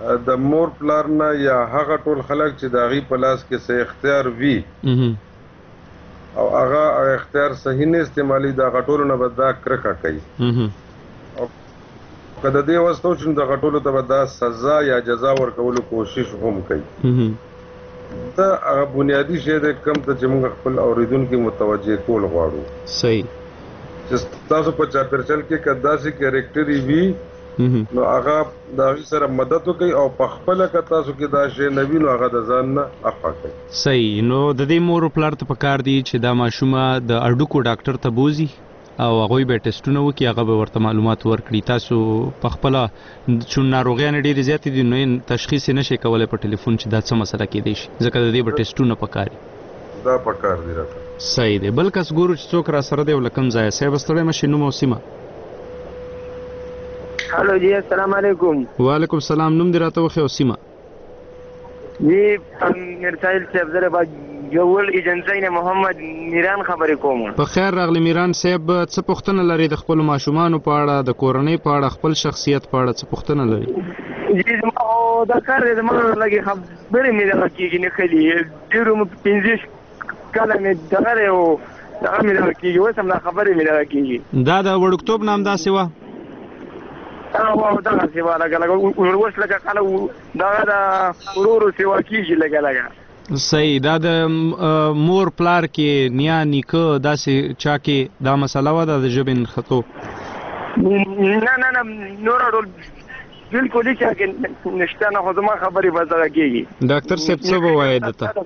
د مور پلار نه یا هغه ټول خلک چې د هغې په لاس کې څه اختیار وي او هغه اختیار صحیح نه استعمالي د هغه ټولو نه به دا کرکه کوي او که د دې وس نه وشي نو د هغه ټولو ته به دا سزا یا جزا ورکولو کوشش هم کوي. دا هغه بنیادي شی دی کوم ته چې موږ خپل اورېدونکي متوجه کول غواړو. صحیح. چې تاسو په چاپېرچل کې که داسې کیریکټري وي نو هغه د هغې سره مدد وکړي او په خپله که تاسو کې دا شی نه وي نو هغه د ځان نه عفوه کوي. صحیح. نو د دې مور پلار ته پکار دی چې دا ماشومه د هډوکو ډاکټر ته بوزي او هغوی به ټسټونه وکړي، هغه به ورته معلومات ورکړي. تاسو په خپله چون ناروغیانې ډېرې زیاتې دي نو تشخیص یې نشئ کولی په ټلیفون چې دا څه مسله کیدی شي، ځکه د دې به ټسټونه پکار دي. دا پکار دی راته. صحیح دی. بل کس ګورو چې څوک را سره دی او له کوم ځایه. صاحب ستړی مه شئ، نوم او سیمه. هلو جی السلام علیکم. وعلیکم السلام. نوم دې راته وښیه او سیمه. جی میرسایل صاحب زه به جوول ایجنسی نه محمد میران خبرې کوم. په خیر راغلی میران صاحب. څه پوښتنه لري د خپلو ماشومانو په اړه، د کورنۍ په اړه، خپل شخصیت په اړه څه پوښتنه لري؟ جی زما دا کار دی، زما لږې خبرې مې دغه کېږي نه ښلي، ډېرو 15 کاله مې دغه دی او دغه مې دغه کېږي، اوس هم دا خبرې مې دغه کېږي. دا د وړکتوب نه همداسې وه؟ دغه سیوا لږه لږه اوس لږه کله دغه د ورورو سیوا کېږي لږه لږه. صحیح. دا د مور پلار کې نیا نیکه داسې چا کې دا مسله وه د ژبې نښتو؟ نه نه نه نوره ډول بلکل هېڅ چا کې نشته نه، خو زما خبرې به دغه کېږي. ډاکټر صاحب څه به وایې ده ته؟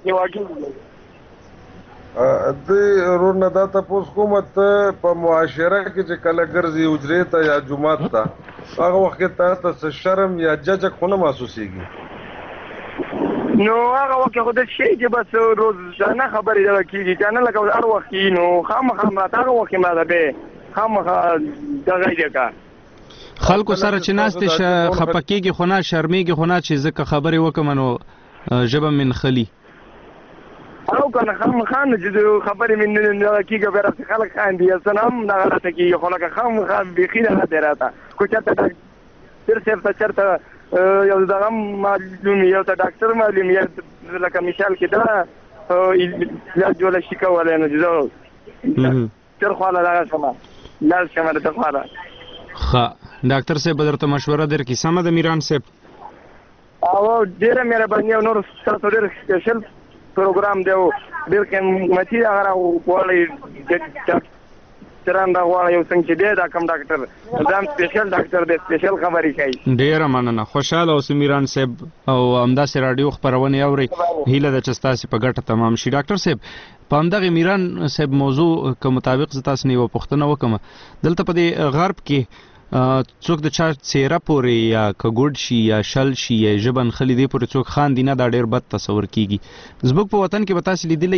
د ورور نه دا تپوس کوم ته په معاشره کې چې کله ګرځي حجرې ته یا جومات ته هغه وخت کې تا ته څه شرم یا ججک خو نه محسوسېږي؟ نو هغه وخت کې خو د شی چې بس روزانه خبرې دغه کېږي که نه لکه هر وخت کېږي نو خامخا راته هغه وخت کې مراته به خامخا دغه یې که خلکو سره چې ناستې خفه کېږي خو نه شرمېږي خو نه چې زه که خبرې وکړم نو ژبه مې نښلي او که نه خامخا نو چې خبرې مې دغه کېږي بیا راته خلک خاندي څه نه هم دغه راته کېږي خو لکه خامخا بیخي دغه دی راته خو چېرته ډاکټر صاحب ته چېرته یو دغه معلوم یو ته ډاکټر معلوم یا لکه مثال کې دا علاج جوړه شي کولی نو چې زه تر خواله دغه شمه لاس شمه د تر خواله. ښه ډاکټر صاحب به درته مشوره درکړي. سمه ده میران صاحب. او ډېره مهرباني او نور ستاسو ډېر سپیشل پروګرام دی او ډېر قیمتي هغه راغواړئ ډاکټران راغواړئ یو څنګه چې دی دا کوم ډاکټر دا هم سپیشل ډاکټر دی سپیشل خبرې کوي. ډېره مننه. خوشحاله اوسئ میران صاحب او همداسې راډیو خپرونې اورئ. هیله ده چې ستاسې په ګټه تمام شي. ډاکټر صاحب په همدغې میران صاحب موضوع که مطابق زه تاسو نه یوه پوښتنه وکړم، دلته په دې غرب کې څوک د چا څېره پورې یا که ګوډ شي یا شل شي یا ژبه نښلي دې پورې څوک خاندي نه، دا ډېر بد تصور کېږي. زموږ په وطن کې به تاسې لیدلی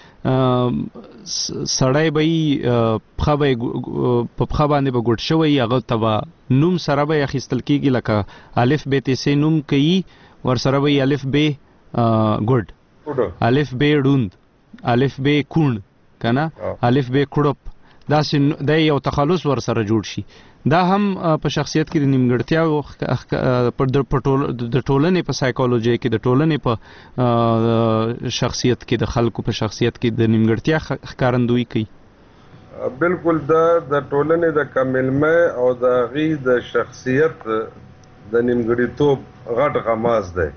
چې سړی به یي پښه به په پښه باندې به ګوډ شوی هغه ته به نوم سره به یې اخیستل کېږي لکه الف ب ت س نوم کوي ورسره به یي الف ب ګوډ، الف ب ړوند، الف ب کوڼ که نه، الف ب کړوپ، داسې د یو تخلص ورسره جوړ شي. دا هم په شخصیت کې د نیمګړتیاو د ټولنې په سایکولوژي کې د ټولنې په شخصیت کې د خلکو په شخصیت کې د نیمګړتیا ښکارندویي کوي. بالکل دا د ټولنې د کملمه او د هغې د شخصیت د نیمګړتوب غټ غماز دی.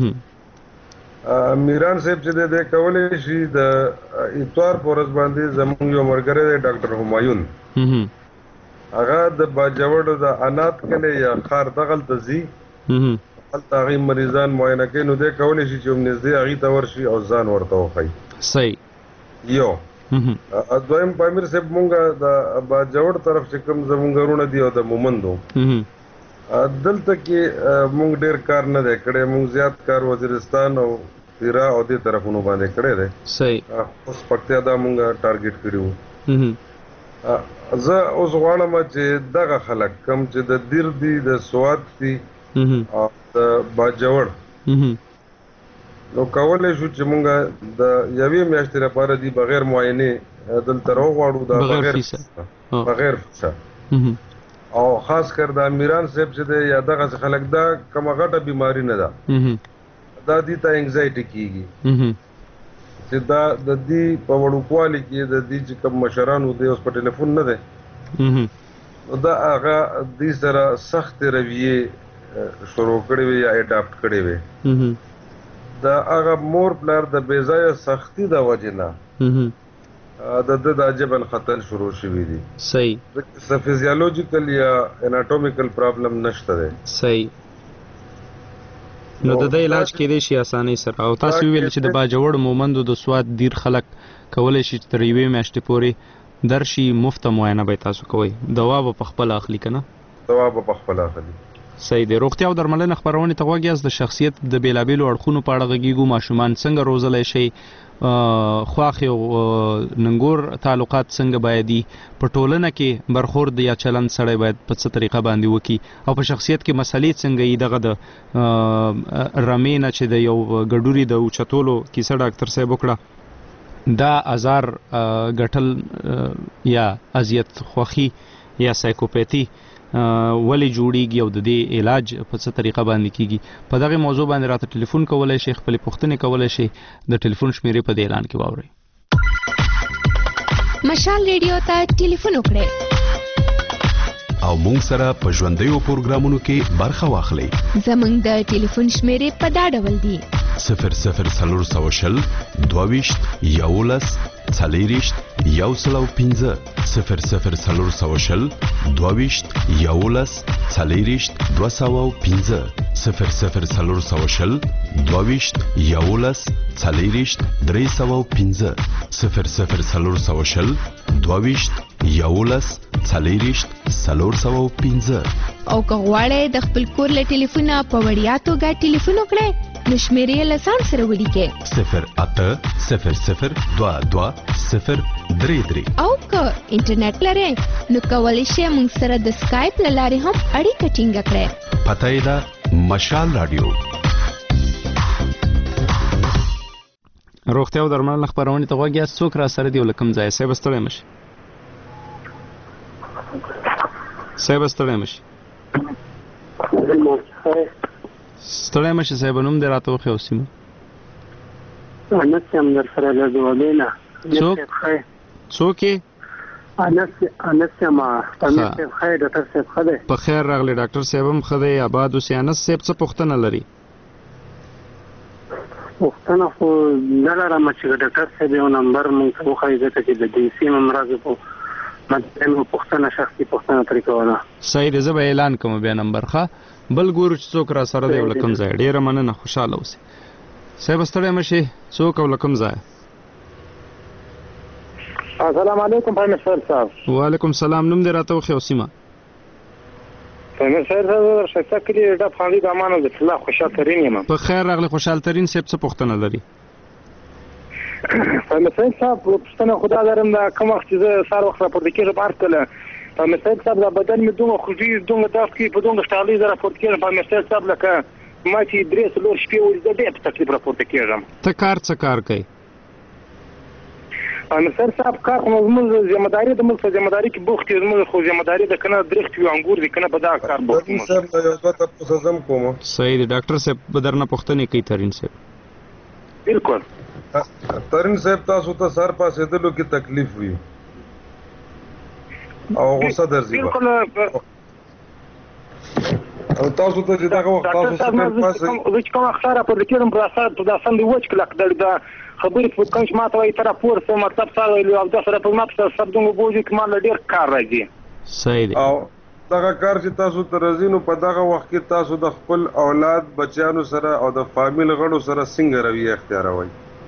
میران صاحب چې دی کولی شي د اتوار په ورځ باندې زموږ یو ملګری دی ډاکټر همایون، هغه د باجوړو د انات کلی یا ښار دغلته ځي، هلته هغې مریضان معاینه کوي، نو دی کولی شي چې نږدې هغې ته ورشي او ځان ورته وښایي. صحیح. یو دویم په امیر صاحب مونږ د باجوړ طرف چې کوم زمونږ غرونه دي او د مومندو دلته کې مونږ ډېر کار نه دی کړی، مونږ زیات کار وزیرستان او تیرا او دې طرفونو باندې کړی دی. صحیح. اوس پکتیا دا مونږ ټارګېټ کړي وو. زه اوس غواړم چې دغه خلک کوم چې د دیر دي د سوات دي او د باجوړ نو کولی شو چې مونږ د یوې میاشتې لپاره دي بغیر معاینې دلته راوغواړو، دا بغیر فیسه او خاص کر د امیران صاحب چې دی یا دغه خلک دا کومه غټه بیماری نه ده دا دي ته انگزایټي کیږي چې دا د دې په وړوکوالي کې د دې چې کوم مشرانو دی اوس په ټلیفون نه دی دا هغه دې سره سخت رویه شروع کړې وي یا اډاپټ کړې وي دا هغه مور پلار د بې ځایه سختي د وجې نه د عجبن خطر شروع شوی دي صحیح فزیولوژیکل یا اناټومیکل پرابلم نشته دی صحیح نو د علاج کېدای شي اسانۍ سره او تاسو ویل چې د باجوړ مومندو د سواد ډیر خلک کولای شي تر یوې میاشتې پورې درشي مفت معاینه به تاسو کوئ دوا به خپل اخلي کنه دوا به خپل اخلي صحیح دی روغتیا او درملنه خبرونه ته وګیاس د شخصیت د بیلابیلو اړخونو په اړه غږیږو ماشومان څنګه روزلای شي خواخي او ننګور تعلقات څنګه باید په ټولنه کې برخورد یا چلند سره باید په څه طریقه باندې وکي او په شخصیت کې مسلې څنګه یې دغه د رمینه چې د یو ګډوري د اوچتولو کیسه ډاکټر صاحب وکړه دا ازار غټل یا اذیت خوخي یا سایکوپاتی ولی جوړیږي او د دې علاج په څه طریقه باندې کیږي په دغه موضوع باندې راته ټلیفون کولای شي خپل پوښتنې کولای شي د ټلیفون شمیرې په اعلان کې واوري مشال ریډیو ته ټلیفون وکړئ او مونږ سره په ژوندیو پروګرامونو کې برخه واخلئ زمونږ د ټلیفون شمیرې په دا ډول دي 0040 22 11 40 115 0040 22 11 40 215 0040 22 11 40 315 0040 22 11 40 315 او که غواړئ د خپل کور له ټلیفونه په وړیا توګه ټلیفون وکړئ نو شمیرې له ځان سره ولیکئ 080022 او که انټرنیټ لرئ نو کولی شئ موږ سره د سکایپ له لارې هم اړیکه ټینګه کړئ پته یې ده مشال رادیو روغتیا او درملنه خبرونه ته وګیا څوک را سره دی ولکم ځای صاحب ستړی مشه ستړی مشه صاحب نوم دې راته وخی اوسیمه انس هم در سره لګولې څوک انس ما ډاکټر صاحب خده په خیر راغلی ډاکټر صاحب هم خده آباد اوسې انس صاحب څه پوښتنه لري پوښتنه خو نه لرم چې ډاکټر صاحب یو نمبر مونږ ته وښایي ځکه چې د دې سیم امراض په مطلب پوښتنه شخصي پوښتنه طریقه ولا صحیح دی زه به اعلان کوم بیا نمبر ښه بل ګورو چې څوک را سره دی ولکم ځای ډیره مننه خوشاله اوسئ صاحب ستړی مشي څوک ولکم ځای السلام علیکم پرمسر صاحب وعلیکم السلام نوم دې راته وخی اوسیمه پرمسر صاحب شته کلی د فاندې د امانو د الله خوشاله ترين یم په خیر راغلی خوشاله ترين صاحب څه پوښتنه لري پرمسر صاحب پوښتنه خدا لرم دا کوم وخت چې سار وخت راپورته کېږي بار کله پرمسر صاحب دا بدن مې دوه خوږي دوه داف کې په دوه شتالي زره راپورته کېږي پرمسر صاحب لکه ما چې درې څلور شپې ولې د دې په تکلیف راپورته کېږم ته کار څه کار کوي پرمسر صاحب کار موږ ځمداري د ملک ځمداري کې بوخت یو موږ خو ځمداري د کنه درخت یو انګور دي کنه په دا کار بوخت موږ صاحب یو څه تاسو زم کوم صحیح دی ډاکټر صاحب بدرنه پوښتنه کوي ترين صاحب بالکل ترين صاحب تاسو ته سر پاسې دلو کې تکلیف وي او غوسه درځي بالکل او تاسو ته چې دا وخت تاسو سره پاسې چې کوم خساره په لیکم په اساس په داسند وچ کلک دا خبرې په کوم چې ماته وایي تر پور سم مطلب سره ویلو او دا سره په ماته سره دغه بوجي کمال ډیر کار راځي صحیح دی او دغه کار چې تاسو ته راځي نو په دغه وخت کې تاسو د خپل اولاد بچیانو سره او د فامیل غړو سره څنګه رویه اختیاروي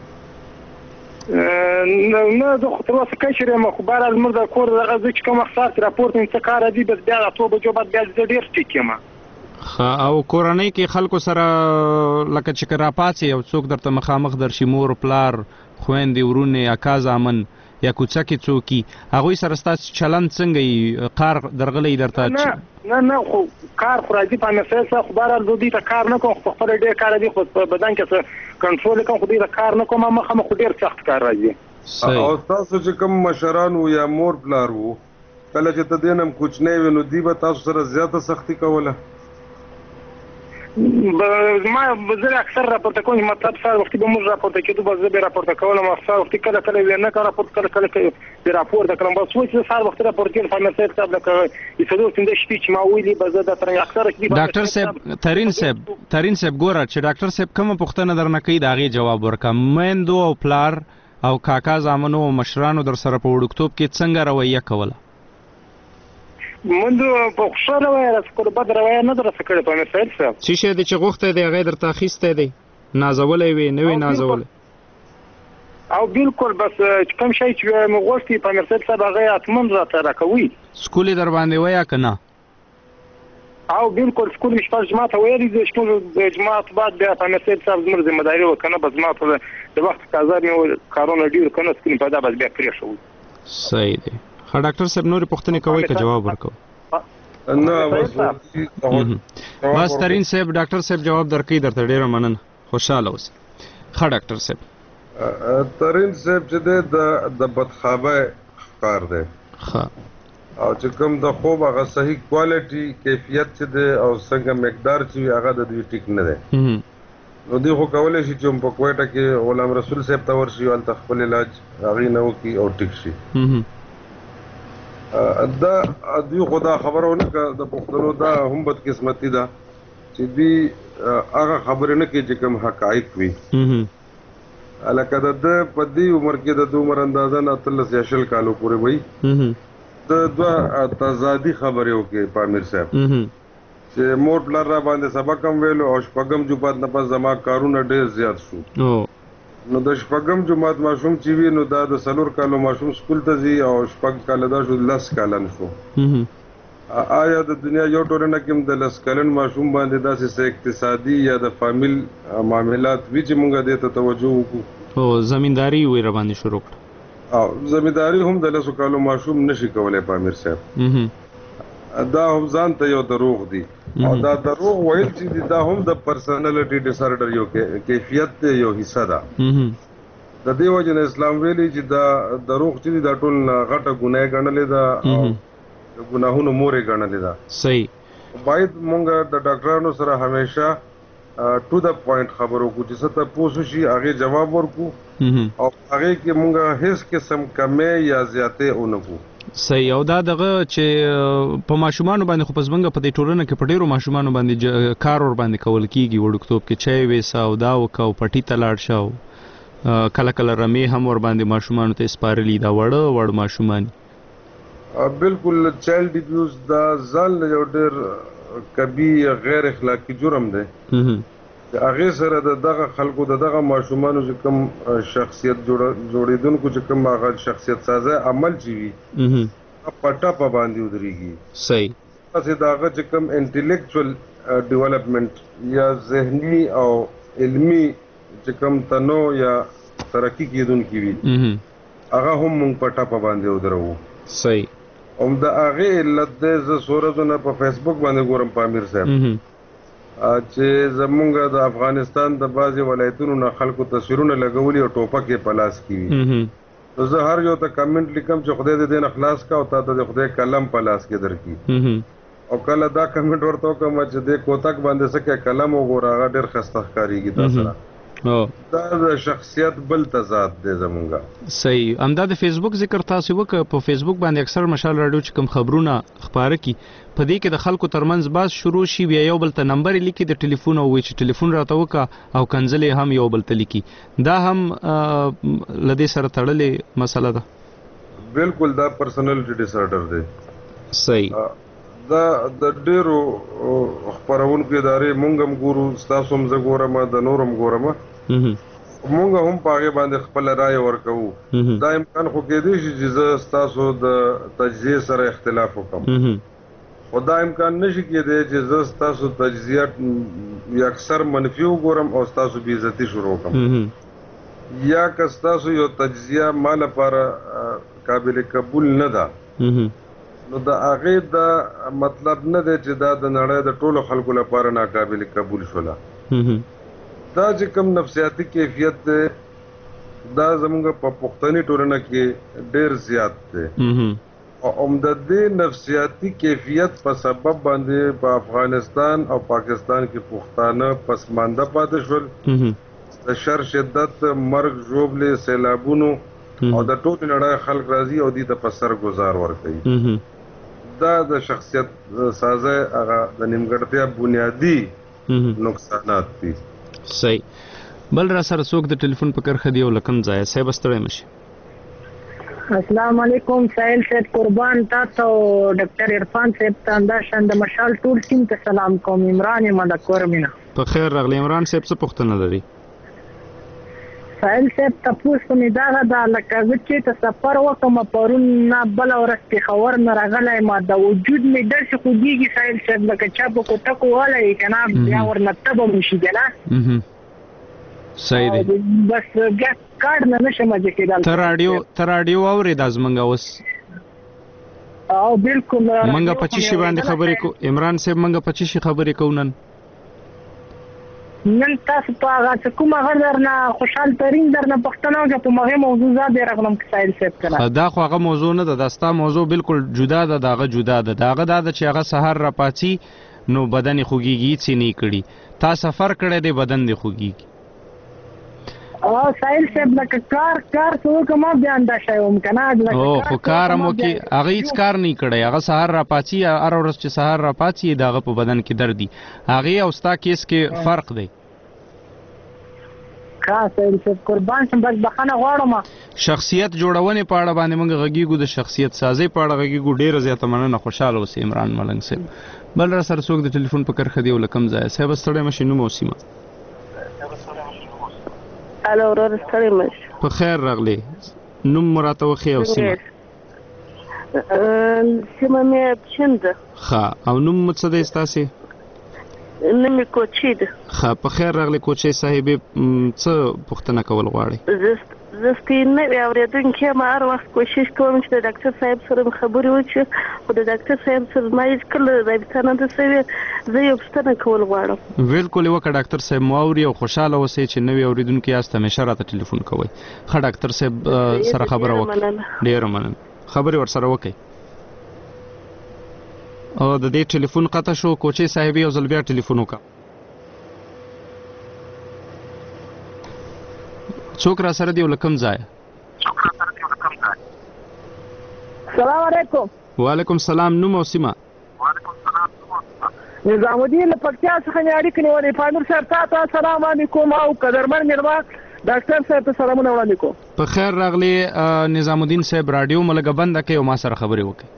نه د خطر واسه کې چې ما خو بار از مرده کور دغه چې کوم خاص راپورټ انت کار دی بس بیا ته به جواب بیا ډیر ټیکما او کورنۍ کې خلکو سره لکه چې راپاتې او څوک درته مخامخ درشي مور پلار خويندې ورونه اکا زامن یا کوڅه کې څوکي هغه سره ستاسو چلند څنګه قار درغلې درته نه خو کار خو راځي په مسله خو بار د دې کار نه کوم خو خپل ډیر کار دی خو په بدن کې کنټرول کوم خو دې کار نه کوم مخه خو ډیر سخت کار راځي او تاسو چې کوم مشران یا مور پلار وو کله چې ته دینم کوچنی وي نو دی به تاسو سره زیاته سختی کوله؟ ما زه اکثر راپورته کوم مطلب سره وختي به موږ راپورته کېدو به زه به راپورته کولم سره وختي کله کله نه کوم راپورت کله به راپورته کړم بس وایي چې سره وختي راپورته کوم فامر صاحب صاحب لکه یسدو څنګه شپې چې ما ویلي به زه د تر اکثر کې ډاکټر صاحب ترين صاحب ګوره چې ډاکټر صاحب کوم پوښتنه درنه کوي دا غي جواب ورکړم. میندو او پلار او کاکا زامنو او مشرانو در سره په وړکتوب کې څنګه رویه کوله؟ منځ په خوشاله وای راځکه بد روایت نه درته کړی په مثال څه چې شه د چغوخته دی غیر در تاخیسته دی نازولې وي نوې نازولې او بالکل بس کوم شي چې موږ غوښتي په مثال څه هغه اتمن راته راکوي سکول در باندې ویا کنه او بالکل سکول مشفاش جماعت ویلي د شکول د جماعت بعد بیا په مثال څه زموږ ذمہ داری وکنه بس ما په د وخت کازار مې کارونه ډیر کنه سکول په دا بس بیا پرې شو. صحیح دی. ډاکټر صاحب نور پوښتنه کوي که جواب ورکو؟ نه بس ترين صاحب ډاکټر صاحب جواب درکې درته ډیره مننه خوشاله اوسه. ښه ډاکټر صاحب ترين صاحب چې د بدخوابه کار دی ښه او چې کوم د خوب هغه صحیح کوالټي کیفیت چې دی او څنګه مقدار چې هغه د دوی ټیک نه دی نو دوی خو کولی شي چې په کوټه کې غلام رسول صاحب ته ورشي او هلته خپل علاج هغې نه وکړي او ټیک شي. دا دوی خو دا خبره ونه کړه د پښتنو دا هم بدقسمتي ده چې دوی هغه خبرې نه کوي چې کوم حقایق وي. لکه د ده په دې عمر کې د ده عمر اندازه 19 کالو پورې وي د دوه تضادي خبرې وکړې پامیر صاحب چې مور پلار را باندې سبق هم ویلو او شپږم جماعت نه پس زما کارونه ډېر زیات شو نو د شپږم جماعت ماشوم چې وي نو دا د 4 کالو ماشوم سکول ته ځي او شپږ کاله دا شو 10 کالن شو. آیا د دنیا یو ټولنه کې د 10 کالن ماشوم باندې داسې اقتصادي یا د فامیل معاملات وي چې موږ دې ته توجه وکړو او زمینداری وي را باندې شروع کړو او زمینداری هم د 10 کالو ماشوم نشي کولای پامیر صاحب دا هم ځان ته یو دروغ دی او دا دروغ ویل چې دا هم د پرسنالټي ډیسارډر یو کیفیت دی یو حصہ ده د دې وجه نه اسلام ویلي چې دا دروغ چې دا ټول غټه ګناه ګڼلې ده او د ګناهونو مورې ګڼلې ده. صحیح باید مونږ د ډاکټرانو سره همیشه ټو د پوینټ خبرو کو چې څه ته پوښتنه شي هغه جواب ورکو او هغه کې مونږ هیڅ قسم کمې یا زیاتې اونکو. صحیح او دا دغه چې په ماشومان باندې خو پسبنګ په دې ټولنه کې په ډیرو ماشومان باندې کار ور باندې کول کیږي وړکتوب کې چای وېسا او دا وکاو پټی تلاړ شو کله کله رمې هم ور باندې ماشومان ته سپارلی دا وړ ماشومان بالکل چایلډ ابیوز دا ځل یو ډیر کبي غیر اخلاقی جرم دی هغه سره دغه خلکو دغه ماشومان چې کوم شخصیت جوړیدونکو چې کوم هغه شخصیت سازه عمل چی وي پټه په باندې ودرېږي. صحیح پس داغه چې کوم انټلیکچوال ډیولپمنٹ یا ذهني او علمی چې کوم تنو یا ترقی کیدونکي وي هغه هم مونږ پټه په باندې ودرو. صحیح هم د هغه علت د سورزونه په فیسبوک باندې ګورم پامیر صاحب چې زمونږ د افغانستان د بعضي ولایتونو نه خلکو تصویرونه لګولي او ټوپکې په لاس کې وي نو زه هر یو ته کمنټ لیکم چې خدای دې نه خلاص کا او تا ته د خدای قلم په لاس کې درکړي او کله دا کمنټ ورته وکم چې د کوتک باندې سکه قلم وګوره هغه ډېر خسته ښکاریږي تاسو سره دا د شخصیت بل تضاد دی زمونږه. صحیح همدا د فیسبوک ذکر تاسو وکړه په فیسبوک باندې اکثر مشال راډیو چې کوم خبرونه خبره کی په دې کې د خلکو ترمنځ باز شروع شي بیا یو بل ته نمبر لیکي د ټلیفون او چې ټلیفون راته وکړه او کنځلې هم یو بل ته لیکي دا هم لدې سره تړلې مسله ده. بالکل دا پرسنالټي ډیسارډر دی. صحیح دا د ډیرو خبرونکو ادارې مونږ هم ګورو تاسو هم زه ګورم د نورم ګورم مونږ هم پاغه باندې خپل رائے ورکوو دا امکان خو کې دی چې زه تاسو د تجزیه سره اختلاف وکم خو دا امکان نشي کېدی چې زه تاسو تجزیه اکثر منفي وګورم او تاسو بې عزتي شروع وکم یا که تاسو یو تجزیه مال لپاره قابل قبول نه ده نو دا هغه دا مطلب نه دی چې دا د نړۍ د ټولو خلکو لپاره ناقابل قبول شوله دا چې کوم نفسیاتي کیفیت دی دا زموږ په پښتني ټولنه کې ډېر زیات دی د دې نفسیاتي کیفیت په سبب باندې په افغانستان او پاکستان کې پښتانه پسمانده پاتې شول د شر شدت مرګ ژوبلې سیلابونو او د ټول نړۍ خلک راځي او دې ته په سر گزار ورکوي دا د شخصیت سازه هغه د نیمګړتیا بنیادی نقصانات دي. صحیح. بل را سره څوک د ټلیفون په کرخه دی او لکم ځای صاحب ستړی مشي. السلام علیکم سائل صاحب قربان تاسو ډاکټر عرفان صاحب تاندا شند مشال ټول ټیم ته سلام کوم. عمران مدکور مینا. په خیر راغلی عمران صاحب څه پوښتنه لري؟ سائل صاحب تاسو مې دا دا لکه چې ته سفر وکم پرون نه بل ورځ په خبر نه راغلی ما د وجود مې درس خوږیږي سائل صاحب لکه چا په کوټه کوله کنه بیا ورنته به مشي کنه. صحیح دی. بس بیا کارډ نه نشم ځکه ته رادیو اورې د ازمنګ اوس او بالکل منګه 25 باندې خبرې کو عمران صاحب منګه 25 خبرې کو نن تاسو په هغه کومه غردرنه خوشحال ترين درنه پښتنو کې په مهمه موضوع زده راغلم سائل صاحب کړه. دا خو هغه موضوع نه ده داستا موضوع بالکل جدا ده داغه جدا ده داغه دا چې هغه سحر را پاتې نو بدن خوږیږي چې نه کړي تا سفر کړی دی بدن دی خوږیږي. سائل صاحب لکه کار څو کومه بیان دا شایم کنه او خو کار مو کې هغه هیڅ کار نه کړی هغه سحر را پاتې هر ورځ چې سحر را پاتې داغه په بدن کې درد دي هغه او ستا کیس کې فرق دی. سائل صاحب قربان شم بس بخنه غواړم. شخصیت جوړونې په اړه باندې موږ غږیږو د شخصیت سازي په اړه غږیږو ډیره زیاته مننه خوشاله اوسئ عمران ملنګ صاحب. بل را سره څوک د ټلیفون په کرخه دی ولکم ځای صاحب ستړی مشي نو موسیمه. الو ورور ستړی مش په خیر راغلی نوم مراته وخی او سیمه سیمه مې چند ښه او نوم څه دی ستاسې؟ نوم مې کوچی ده. ښه په خیر راغلی کوچی صاحبې څه پوښتنه کول غواړئ؟ زه سپین نه اورېدونکی یم هر وخت کوشش کوم چې د ډاکټر صاحب سره خبرې وکړي خو د ډاکټر صاحب سره ما هېڅ کله رابطه نه ده سوې زه یو پوښتنه کول غواړم. بالکل یې وکړه ډاکټر صاحب مو اوري او خوشحاله اوسئ چې نوي اورېدونکي یاست همیشه راته ټلیفون کوئ. ښه ډاکټر صاحب سره خبره وکړئ. ډېره مننه خبرې ورسره وکړئ. او د دې ټلیفون قطع شو کوچی صاحب یو ځل بیا ټلیفون وکړه. څوک را سره دی ولکم ځای؟ سلام علیکم. وعلیکم سلام نوم او سیمه؟ نظام الدین له پکتیا څخه مې اړیکې نیولې پامیر صاحب ته سلام علیکم او قدرمن مېلمه ډاکټر صاحب ته سلامونه وړاندې کوم. په خیر راغلی نظام الدین صاحب رادیو ملګه بنده کوي او ما سره خبرې وکړي.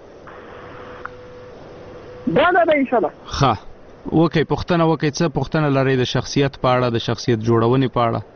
بنده ده انشاءالله. ښه وکړئ پوښتنه وکړئ څه پوښتنه لرئ د شخصیت په اړه د شخصیت جوړونې په اړه؟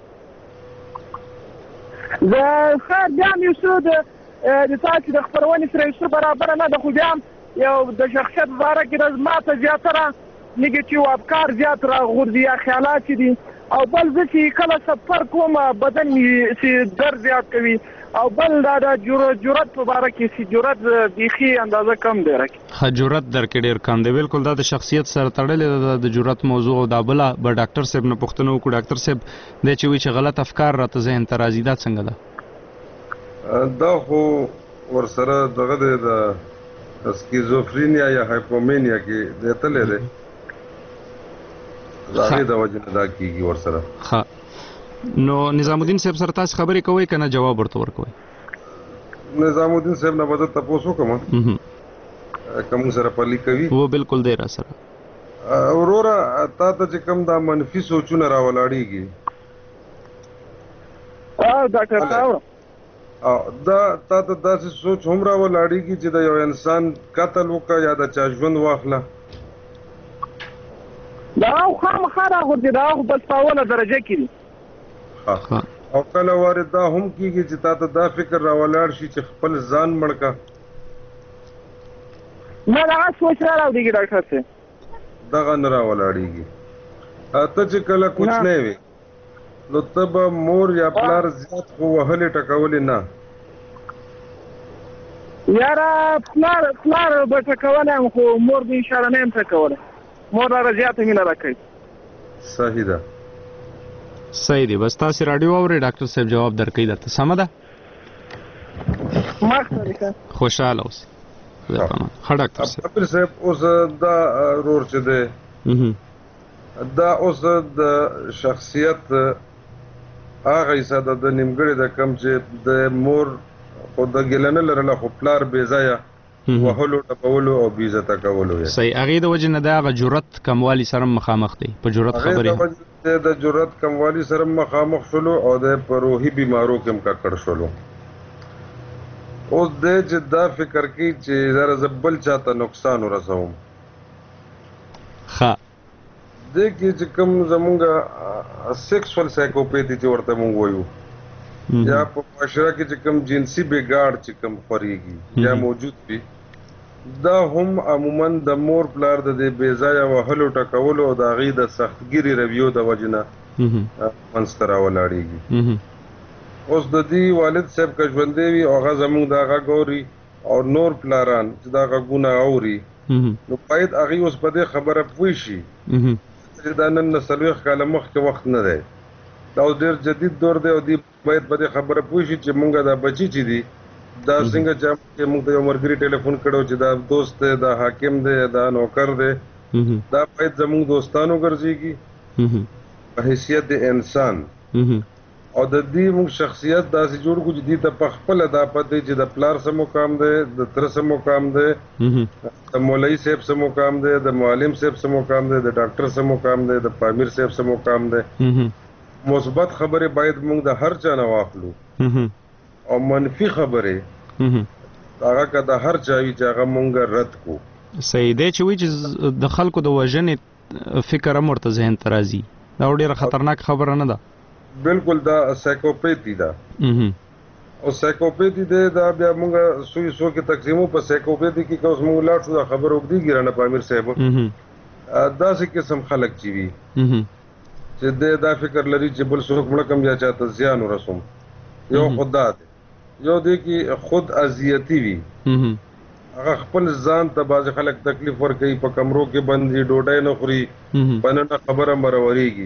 د ښه بیا مې یو څه د تاسو د خپرونې سره یو څه برابره نه ده خو بیا یو د شخصیت په باره کې ما ته زیاتره نیګیټیو افکار زیات راغورځي یا خیالات دي او بل زه چې کله سفر کوم بدن مې درد زیات کوي او بل دا د جرأت په باره کې چې جرأت بیخي اندازه کم دی راکې جرأت درکې ډېر کم دی. بالکل دا د شخصیت سره تړلې ده د جرأت موضوع او دا بله به ډاکټر صاحب نه پوښتنه وکړو. ډاکټر صاحب دی چې وایي چې غلط افکار راته ذهن ته راځي دا څنګه ده؟ دا خو ورسره دغه د سکیزوفرینیا یا هایپومینیا کې دی تللی دی د هغې د وجې نه دا کېږي ورسره. ښه نو نظام الدین صاحب سره تاسو خبرې کوئ که نه جواب ورته ورکوئ؟ نظام الدین صاحب نه به زه تپوس وکړم که موږ سره پلي کوي. و بالکل دی را سره. وروره تا ته چې کوم دا منفي سوچونه راولاړېږي ډاکټر صاحب دا تا ته داسې سوچ هم راولاړېږي چې د یو انسان قتل وکړه یا د چا ژوند واخله؟ دا خامخا راغورځي دا خو بس په اوله درجه کې دي. او کله وارد دا هم کېږي چې تا ته دا فکر راولاړ شي چې خپل ځان مړ کړه؟ نه دغه سوچ نه راوړېږي ډاکټر صاحب. دغه نه راولاړېږي. ته چې کله کوچنی وې نو ته به مور یا پلار زیات خو وهلې ټکولې نه؟ یاره پلار به ټکولی یم خو مور به انشاءالله نه یم ټکولی. مور راره زیاته مینه راکوي. صحیح ده. صحیح دی بس تاسې راډیو اورئ ډاکټر صاحب جواب درکوي درته سمه ده؟ مخته خوشحاله اوسئ. ها ډاکټر صاحب امیر صاحب اوس دا رور چې ده دا اوس د شخصیت هغه حصہ د نیمګړی د کم چې د مور خو د ګلنه لرله خو پلار بې ځایه وهلو ټپولو او بې عزته کولو یې صحیح هغې د وجې نه د هغه جرأت کموالي سره مخامخ دی په جرأت خبرې د جرأت کموالي سره مخامخ شولو او د په روحي بیمارو کې هم ککړ شولو اوس دی چې دا فکر کوي چې زره زه بل چاته نقصان ورسوم ښه دې کې چې کوم زمونږ سیکسوال سایکوپیتي چې ورته مونږ وایو یا په معاشره کې چې کوم جنسي بګاړ چې کوم خورېږي یا موجود وي دا هم عموما د مور پلار د دې بې ځایه وهلو ټکولو او د هغې د سختګیري رویو د وجې نه منځته راولاړېږي اوس د دې والد صاحب که ژوندی وي او هغه زموږ د هغه ګوري او نور پلاران چې دا غږونه اوري نو باید هغې اوس په دې خبره پوه شي چې دا نن 40 کاله مخکې وخت نه دی دا اوس ډېر جدید دور دی او دوی باید په دې خبره پوه شي چې مونږ دا بچي چې دي دا څنګه چې مونږ ته یو ملګري ټلیفون کړو چې دا دوست دی دا حاکم دی دا نوکر دی دا باید زموږ دوستانو ګرځېږي په حیثیت د انسان او د دې موږ شخصیت داسې جوړ کړو چې دې ته په خپله دا پته چې د پلار څه مقام دی د تره څه مقام دی د مولوي صاحب څه مقام دی د معلم صاحب څه مقام دی د ډاکټر څه مقام دی د پامیر صاحب څه مقام دی مثبت خبرې باید موږ د هر چا نه واخلو او منفي خبرې هغه که د هر چا وي چې هغه موږ رد کړو صحیح دی چې وایي چې د خلکو د وژنې فکر هم ورته ذهن ته راځي دا ډېره خطرناک خبره نه ده بالکل دا سایکوپیتي ده او سایکوپیتي دی دا بیا موږ سوی سو کې تقسیمو په سایکوپیتي کې که اوس موږ لاړ شو دا خبره اوږدېږي رانه پامیر صاحب داسې قسم خلک چې وي چې دی دا فکر لري چې بل څوک مړه کم یا چاته زیان ورسوم یو خود دا دی یو دی کې خود اذیتي وي هغه خپل ځان ته بعضې خلک تکلیف ورکوي په کمرو کې بند دي ډوډۍ نه خوري په ننه خبره مرورېږي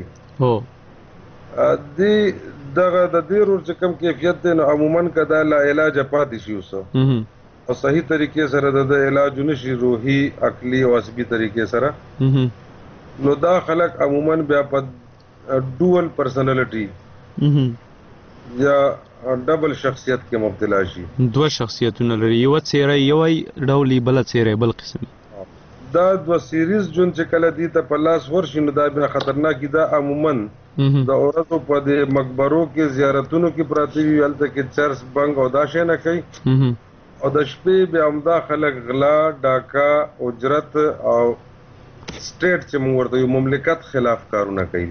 دغه د دې رور چې کوم کیفیت دی نو عموما که دا لا علاجه پاتې شي اوسه او صحیح طریقې سره د علاج ونشي روحي عقلي او عصبي طریقې سره نو دا خلک عموما بیا په ډول پرسنالټي یا ډبل شخصیت کې مبتلا شي دوه شخصیتونه لري یو څیره یو ډولي بل څیره بل قسم دا دوه سیریز جون چې کله دي ته په لاس ورشي نو دا بیا خطرناک دا عموما د اوراتو په د مقبرو کې زیارتونو کې پراته وي هلته کې چرس بنګ او دا شی نه کوي او د شپې بیا همدا خلک غلا ډاکا اجرت او سټیټ چې موږ ورته یو مملکت خلاف کارونه کوي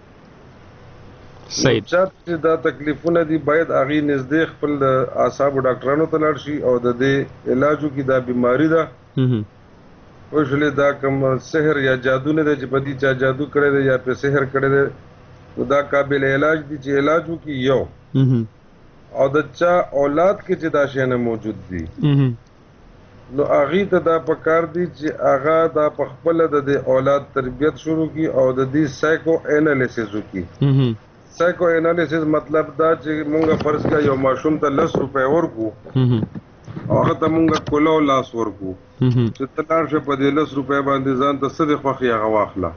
صحیح چې دا تکلیفونه دي باید هغې نږدې خپل د اعصابو ډاکټرانو ته لاړ شي او د دې علاجو کې دا بیماري ده وشلې دا کوم سحر یا جادو نه دی چې په دې چا جادو کړی دی یا په سحر کړی دی نو دا قابل علاج دي چې علاج وکړي یو او د چا اولاد کې چې دا شی نه موجود دي نو هغې ته دا پکار دي چې هغه دا په خپله د دې اولاد تربیت شروع کړي او د دې سایکو انالیسس وکړي سایکو انالیسس مطلب دا چې مونږ فرض کړه یو ماشوم ته 10 روپۍ ورکو هغه ته مونږ کولو لاس ورکو چې ته لاړ شه په دې 10 روپۍ باندې ځان ته څه د خوښي هغه واخله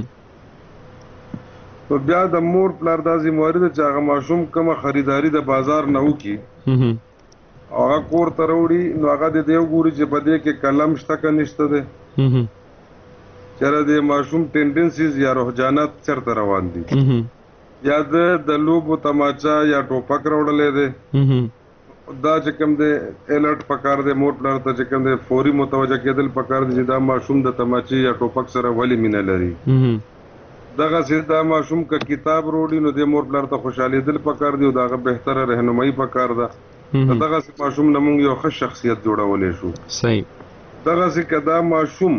نو بیا د مور پلار دا ذمهواري ده چې هغه ماشوم کومه خریداري د بازار نه وکړي هغه کور ته راوړي نو هغه د دې وګوري چې په دې کې قلم شته که نشته دی چېرې د ماشوم ټینډنسیز یا رجحانات چېرته روان دي یا د لوبو تماچا یا ټوپک راوړلی دی دا چې کوم دی الرټ پکار دی مور پلار ته چې کوم دی فوري متوجه کېدل پکار دی چې دا ماشوم د تماچې یا ټوپک سره ولې مینه لري دغسې دا ماشوم که کتاب راوړي نو د مور پلار ته خوشحالېدل پکار دی او د هغه بهتره رهنمایي پکار ده دغسې ماشوم نه موږ یو ښه شخصیت جوړولی شو صحیح دغسې که دا ماشوم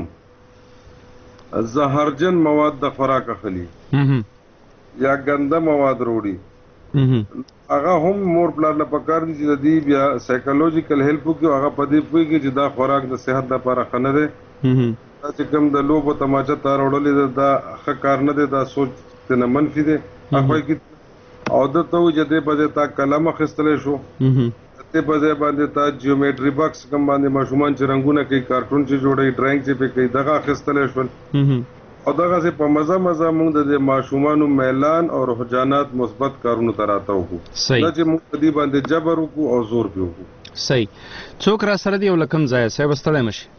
زهرجن مواد د خوراک اخلي یا ګنده مواد راوړي هغه هم مور پلار له پکار دي چې د دې بیا سایکولوژیکل هیلپ وکړي هغه په دې پوهېږي چې دا خوراک د صحت لپاره ښه نه دی دا چې کوم د لوبو تماچه تا راوړلې ده دا ښه کار نه دی دا سوچ ترنه منفي دی هغه او ده ته وایي چې دې په دې تا قلم اخیستلی شو ته په ځای باندې تا جیومټري باکس کوم باندې ماشومان چې رنگونه کوي کارټون چې جوړي ډراینګ چې په کوي دغه اخیستل شول او دغه چې په مزه موږ د ماشومانو میلان او رجحانات مثبت کارونو ته راته وکړو دا چې موږ دې باندې جبر وکړو او زور پیو وکړو صحیح څوک را سره دی ولکم ځای صاحب ستړی مشي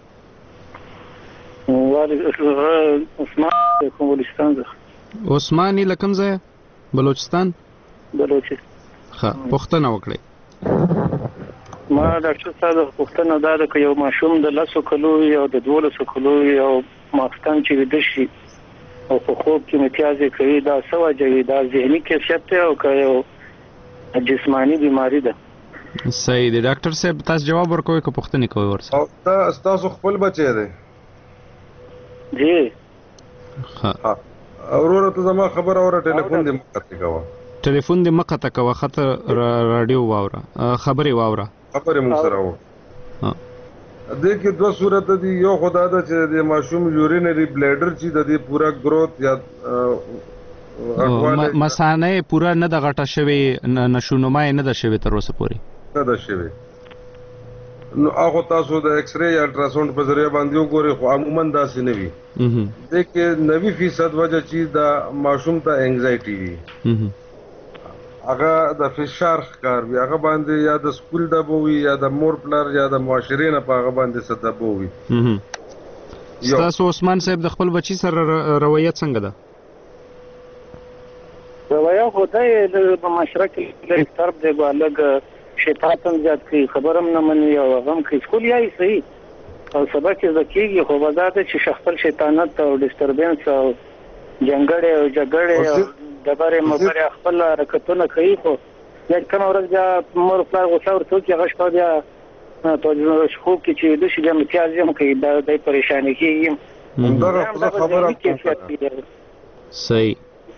عثمان بلوچستان عثماني لکم ځای بلوچستان ها پښتنه وکړي ما ډاکټر صاحب پښتنه دا د یو ماشوم د 10 کلو او د 12 کلو او ماستان چې د شي او په خوب کې امتیاز کوي دا سوا جوي دا ذهني کیفیت او یو جسمانی بیماری ده صحیح دی ډاکټر صاحب تاسو جواب ورکوي که پښتنه کوي ورسره او تاسو خپل بچی دی جی ها اورور ته زما خبر اوره ټلیفون دې مخته کوه ټلیفون دې مخته کوه خطر رادیو واوره خبري واوره مون سره و دې کې دوه صورت دي یو خدا دا چې د ماشوم یورینری بلیډر چې د دې پورا گروث یا مسانه پورا نه د غټه شوی نشونمای نه د شوی تر اوسه پوري نه د شوی نو هغه تاسو د ایکس ری یا الټراساوند په ذریعہ باندې وګورئ خو عموما دا څه نه وي دې کې 90% وجه چې د ماشوم ته انګزایټي وي هغه د فشار ښکار وي هغه باندې یا د سکول د بوي یا د مور پلار یا د معاشرې نه په هغه باندې څه د بوي تاسو عثمان صاحب د خپل بچی سره رویت څنګه ده رویه خو د معاشره کې د طرف دی ګالګ شتاتن زیات کی خبرم نه مني او غم کې سکول یې صحیح او سبق یې ذکیږي خو وزاده چې شخصل شیطانت او ډیسټربنس او جنگړې او جګړې او دبره مبره خپل حرکتونه کوي خو یا کوم ورځ دا مور پلار غوښه ورته کې غشپا بیا په شخو کې چې د شي د امتیاز هم کوي د پریشانی کېږي دا خبره صحیح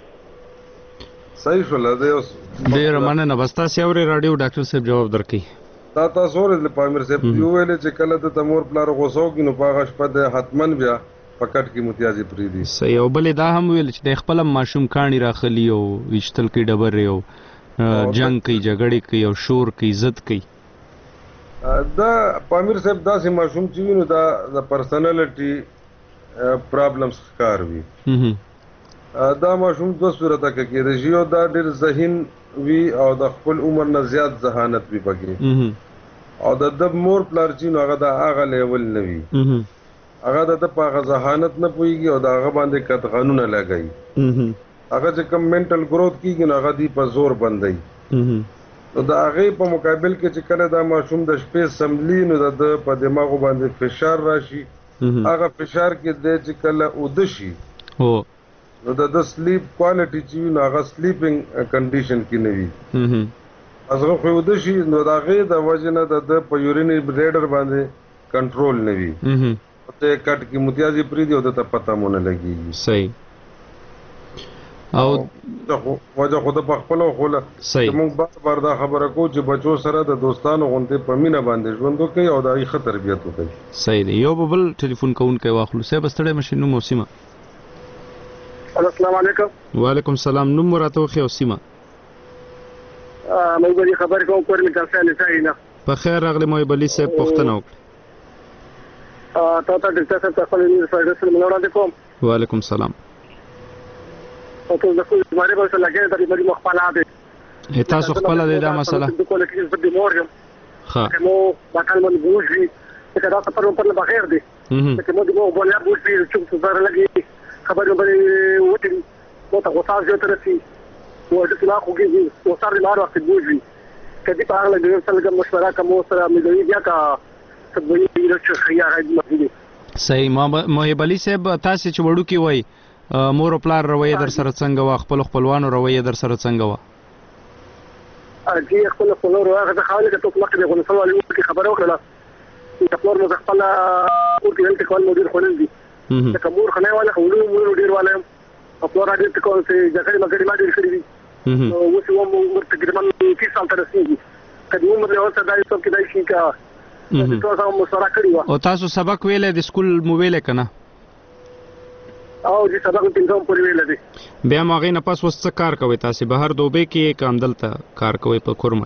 صحیح شول دا اوس ډیر مننه بستا سیوري رادیو ډاکټر صاحب جواب درکې دا تاسو ورته پامیر صاحب یو ویل چې کله د تمور پلار غوسو کې نو پاغه شپه د حتمن بیا پکټ کې متیازي پری دي صحیح او بل دا هم ویل چې د خپل ماشوم کانی راخلی او وشتل کې ډبر یو جنگ کوي جګړې کوي او شور کوي عزت کوي دا پامیر صاحب دا سي ماشوم چې وینو دا د پرسنالټي پرابلمز ښکار وي دا ماشوم دوه صورته کې د یو دا ډېر ذهین وی او د خپل عمر نه زیات ذهانت وی پکې او د مور پلار چې نو هغه د هغه لیول نه وي هغه د په ذهانت نه پويږي او د هغه باندې کټ قانون لګای هغه چې کوم منټل گروث کیږي نو هغه دی په زور بندي نو د هغه په مقابل کې چې کله دا ماشوم د شپې سملی نو د په دماغ باندې فشار راشي هغه فشار کې د چې کله ودشي هو نو د سلیپ کوالټي چې نو هغه سلیپینګ کنډیشن کې نه وي ازغه خو د شي نو دا غي د وجنه د په یورینری بلیډر باندې کنټرول نه وي ته کټ کې متیازي پری دی او د پتا مونږ لګي صحیح او وجه خود په خپل خوله موږ بار دا خبره کو چې بچو سره د دوستانو غونډه په مینا باندې ژوند کوي او دا غي خطر تربیت کوي صحیح دی یو بل ټلیفون کوونکی واخلو سه بستړې مشینو موسمه السلام علیکم وعلیکم السلام نوم راته خو سیمه مې بلی خبر کوم پر می تاسو نه ځاینا په خیر راغلی مې بلی صاحب پښتنه وکړه تاسو د تاسو په خپل سره ملوړاندې کوم وعلیکم السلام تاسو د خپل باندې په څه لګي د دې مخفلاته تاسو خپل د مسله د کوله کې په دې مورګم ها مو باکل من بوجي چې دا په پر بغیر دي چې مو د مو بوله بوجي چې څه زره لګي خبرې باندې وټي مو ته غوښتل جو ترسي و د کلا خوږي و سره لار وخت بوجي کدي په هغه د سره مشوره کوم سره مې بیا کا سبوي چې خيار دې صحیح محب علي صاحب تاسو چې وړو کې وای مور پلار رویه در سره څنګه وا خپل خپلوانو رویه در سره څنګه وا اجي خپل خپلوانو هغه خاله ته په مخکې غو نسوالي کې خبره وکړه چې خپل مو خپل او کې کول مدیر خلل دي د کومور خنه والا خولو مو ډیر والا خپل راډیو ته کوم چې ځکه ما ګډي ما ډیر کړی دي نو اوس یو مو تقریبا 30 سال تر رسیدي کله عمر له اوسه دای څو کې دای شي کا تاسو هم سره کړی و او تاسو سبق ویلې د سکول مو ویلې کنه او چې سبق پینځم پورې ویلې دي بیا ماغې نه پاس وسڅ کار کوي تاسو بهر دوبه کې کامدل ته کار کوي په کورمه کې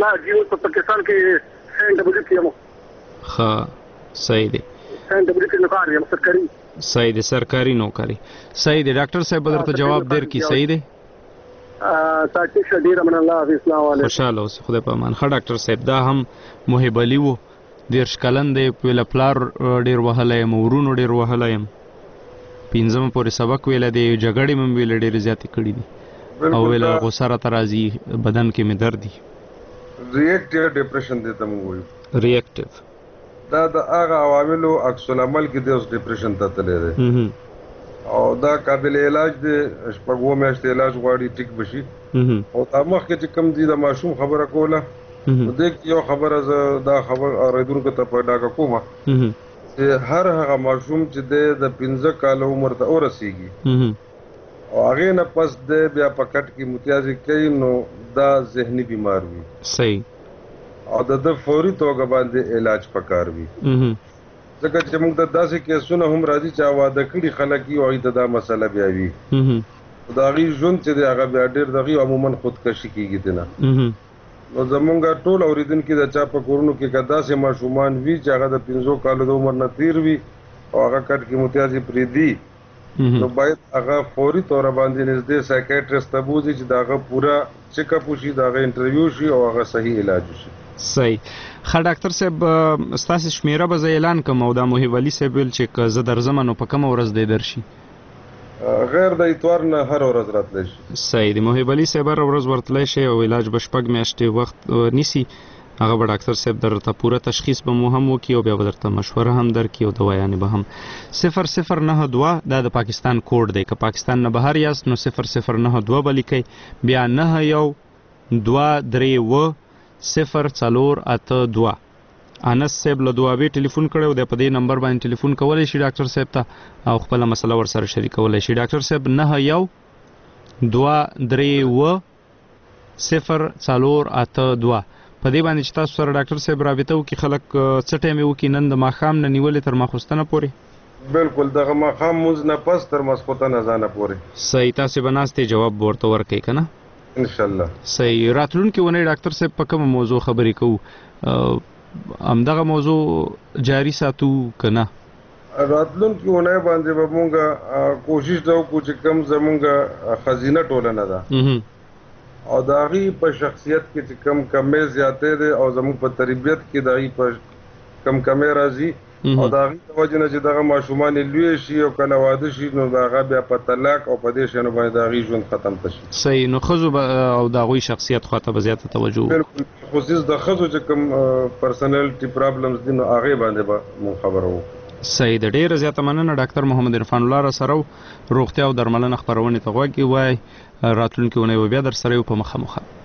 الله جیو په پاکستان کې SNW کې یم. ها صحیح دی. SNW کې نوکر یم سرکاري. صحیح دی سرکاري نوکری. صحیح دی ډاکټر صاحب درته جواب دیر کی صحیح دی. ساتي شډیر من الله السلام علیکم. خوشاله اوسه خدای په امان. ښه ډاکټر صاحب دا هم محب علي وو 10 کلن دی په پلار ډیر وهلای مورونو ډیر وهلای 15 پورې سبق ویل دی جګړې مم ویل ډیر زیاتې کړې دي او ویل غوسه را ترازی بدن کې می درد دي. ریاکټیو ډیپریشن دي تم وایي. ریاکټیو دا د هغه عواملو عکس العمل کې د اوس ډیپریشن ته تللی دی او دا قابل علاج دی. شپږ میاشتې علاج غواړي ټیک بشي او دا مخکې چې کوم دي د ماشوم خبره کوله دې کې یو خبره زه دا خبر اورېدونکو ته په ډاګه کومه چې هر هغه ماشوم چې د 15 کال عمر ته ورسیږي او هغې نه پس دی بیا په کټ کې متیازې کوي نو دا ذهني بیمار وي. صحیح. او د فوري توګه باندې علاج پکار وي ځکه چې موږ د داسې کیسونه هم راځي چې واده کړي خلک یو هغې ته دا مسله بیا وي د هغې ژوند چې دی هغه بیا ډېر د هغې عموما خودکشي کېږي دی نه نو زمونږ ټول اورېدونکي د چا په کورونو کې که داسې ماشومان وي چې هغه د 15 کالو د عمر نه تیر وي او هغه کټ کې متیازې پرېږدي نو باید هغه فوري توګه باندې نږدې سایکیټرسټ ته بوځي چې د هغه پوره چیک اپ وشي د هغه انټرویو شي او هغه صحیح علاج وشي. صحیح. ښه ډاکټر صاحب ستاسو شمیره به زه اعلان کوم او دا محب علي صاحب ویل چې که زه درځم نو په کومه ورځ دی درشي؟ غیر د اتوار نه هر ورځ راتلی شي. صحیح دی. محب علي صاحب هر ورځ ورتلی شي او علاج به 6 میاشتې وخت نیسي هغه به ډاکټر صاحب درته پوره تشخیص به مو هم وکړي او بیا به درته مشوره هم درکړي او دوايانې به هم. 0092 دا د پاکستان کوډ دی که پاکستان نه بهر یاست نو 0092 به لیکئ بیا 9123 0482 انس صاحب له دوابې ټلیفون کړی دی په دې نمبر باندې ټلیفون کولی شي ډاکټر صاحب ته او خپله مسله ورسره شریکولی شي. ډاکټر صاحب 9123 0482 په دې باندې چې تاسو سره ډاکټر صاحب رابطه وکړي خلک څه ټایم یې وکړي نن د ماښام نه نیولې تر ماخوستنه پورې؟ بالکل دغه ماښام مونځ نه پس تر ماسخوتن اذانه پورې. صحیح. تاسې به ناستې جواب به ورته ورکوئ که نه؟ انشاءالله. صحیح. راتلونکي اونۍ ډاکټر صاحب په کومه موضوع خبرې کوو همدغه موضوع جاري ساتو که نه؟ راتلونکي اونۍ باندې به مونږ کوشش دا وکړو چې کوم زمونږ خزینه ټولنه ده او د هغې په شخصیت کې چې کوم کمې زیاتې دی او زمونږ په تربیت کې د هغې په کم کمې راځي او د هغې د وجې نه چې دغه ماشومان یې لوی شي او کله واده شي نو د هغه بیا په طلاق او په دې شیانو باندې د هغې ژوند ختم ته شي. صحیح. نو ښځو او د هغوی شخصیت خواته به زیاته توجه بالکل خصوص د ښځو چې کوم پرسنالټي پرابلمز دي نو هغې باندې به مونږ خبره وکړو. صحیح. د ډېره زیاته مننه ډاکټر محمد عرفان الله را سره روغتیا او درملنه خپرونې ته غوږ وای راتلونکي اونۍ بیا در سره یو په مخه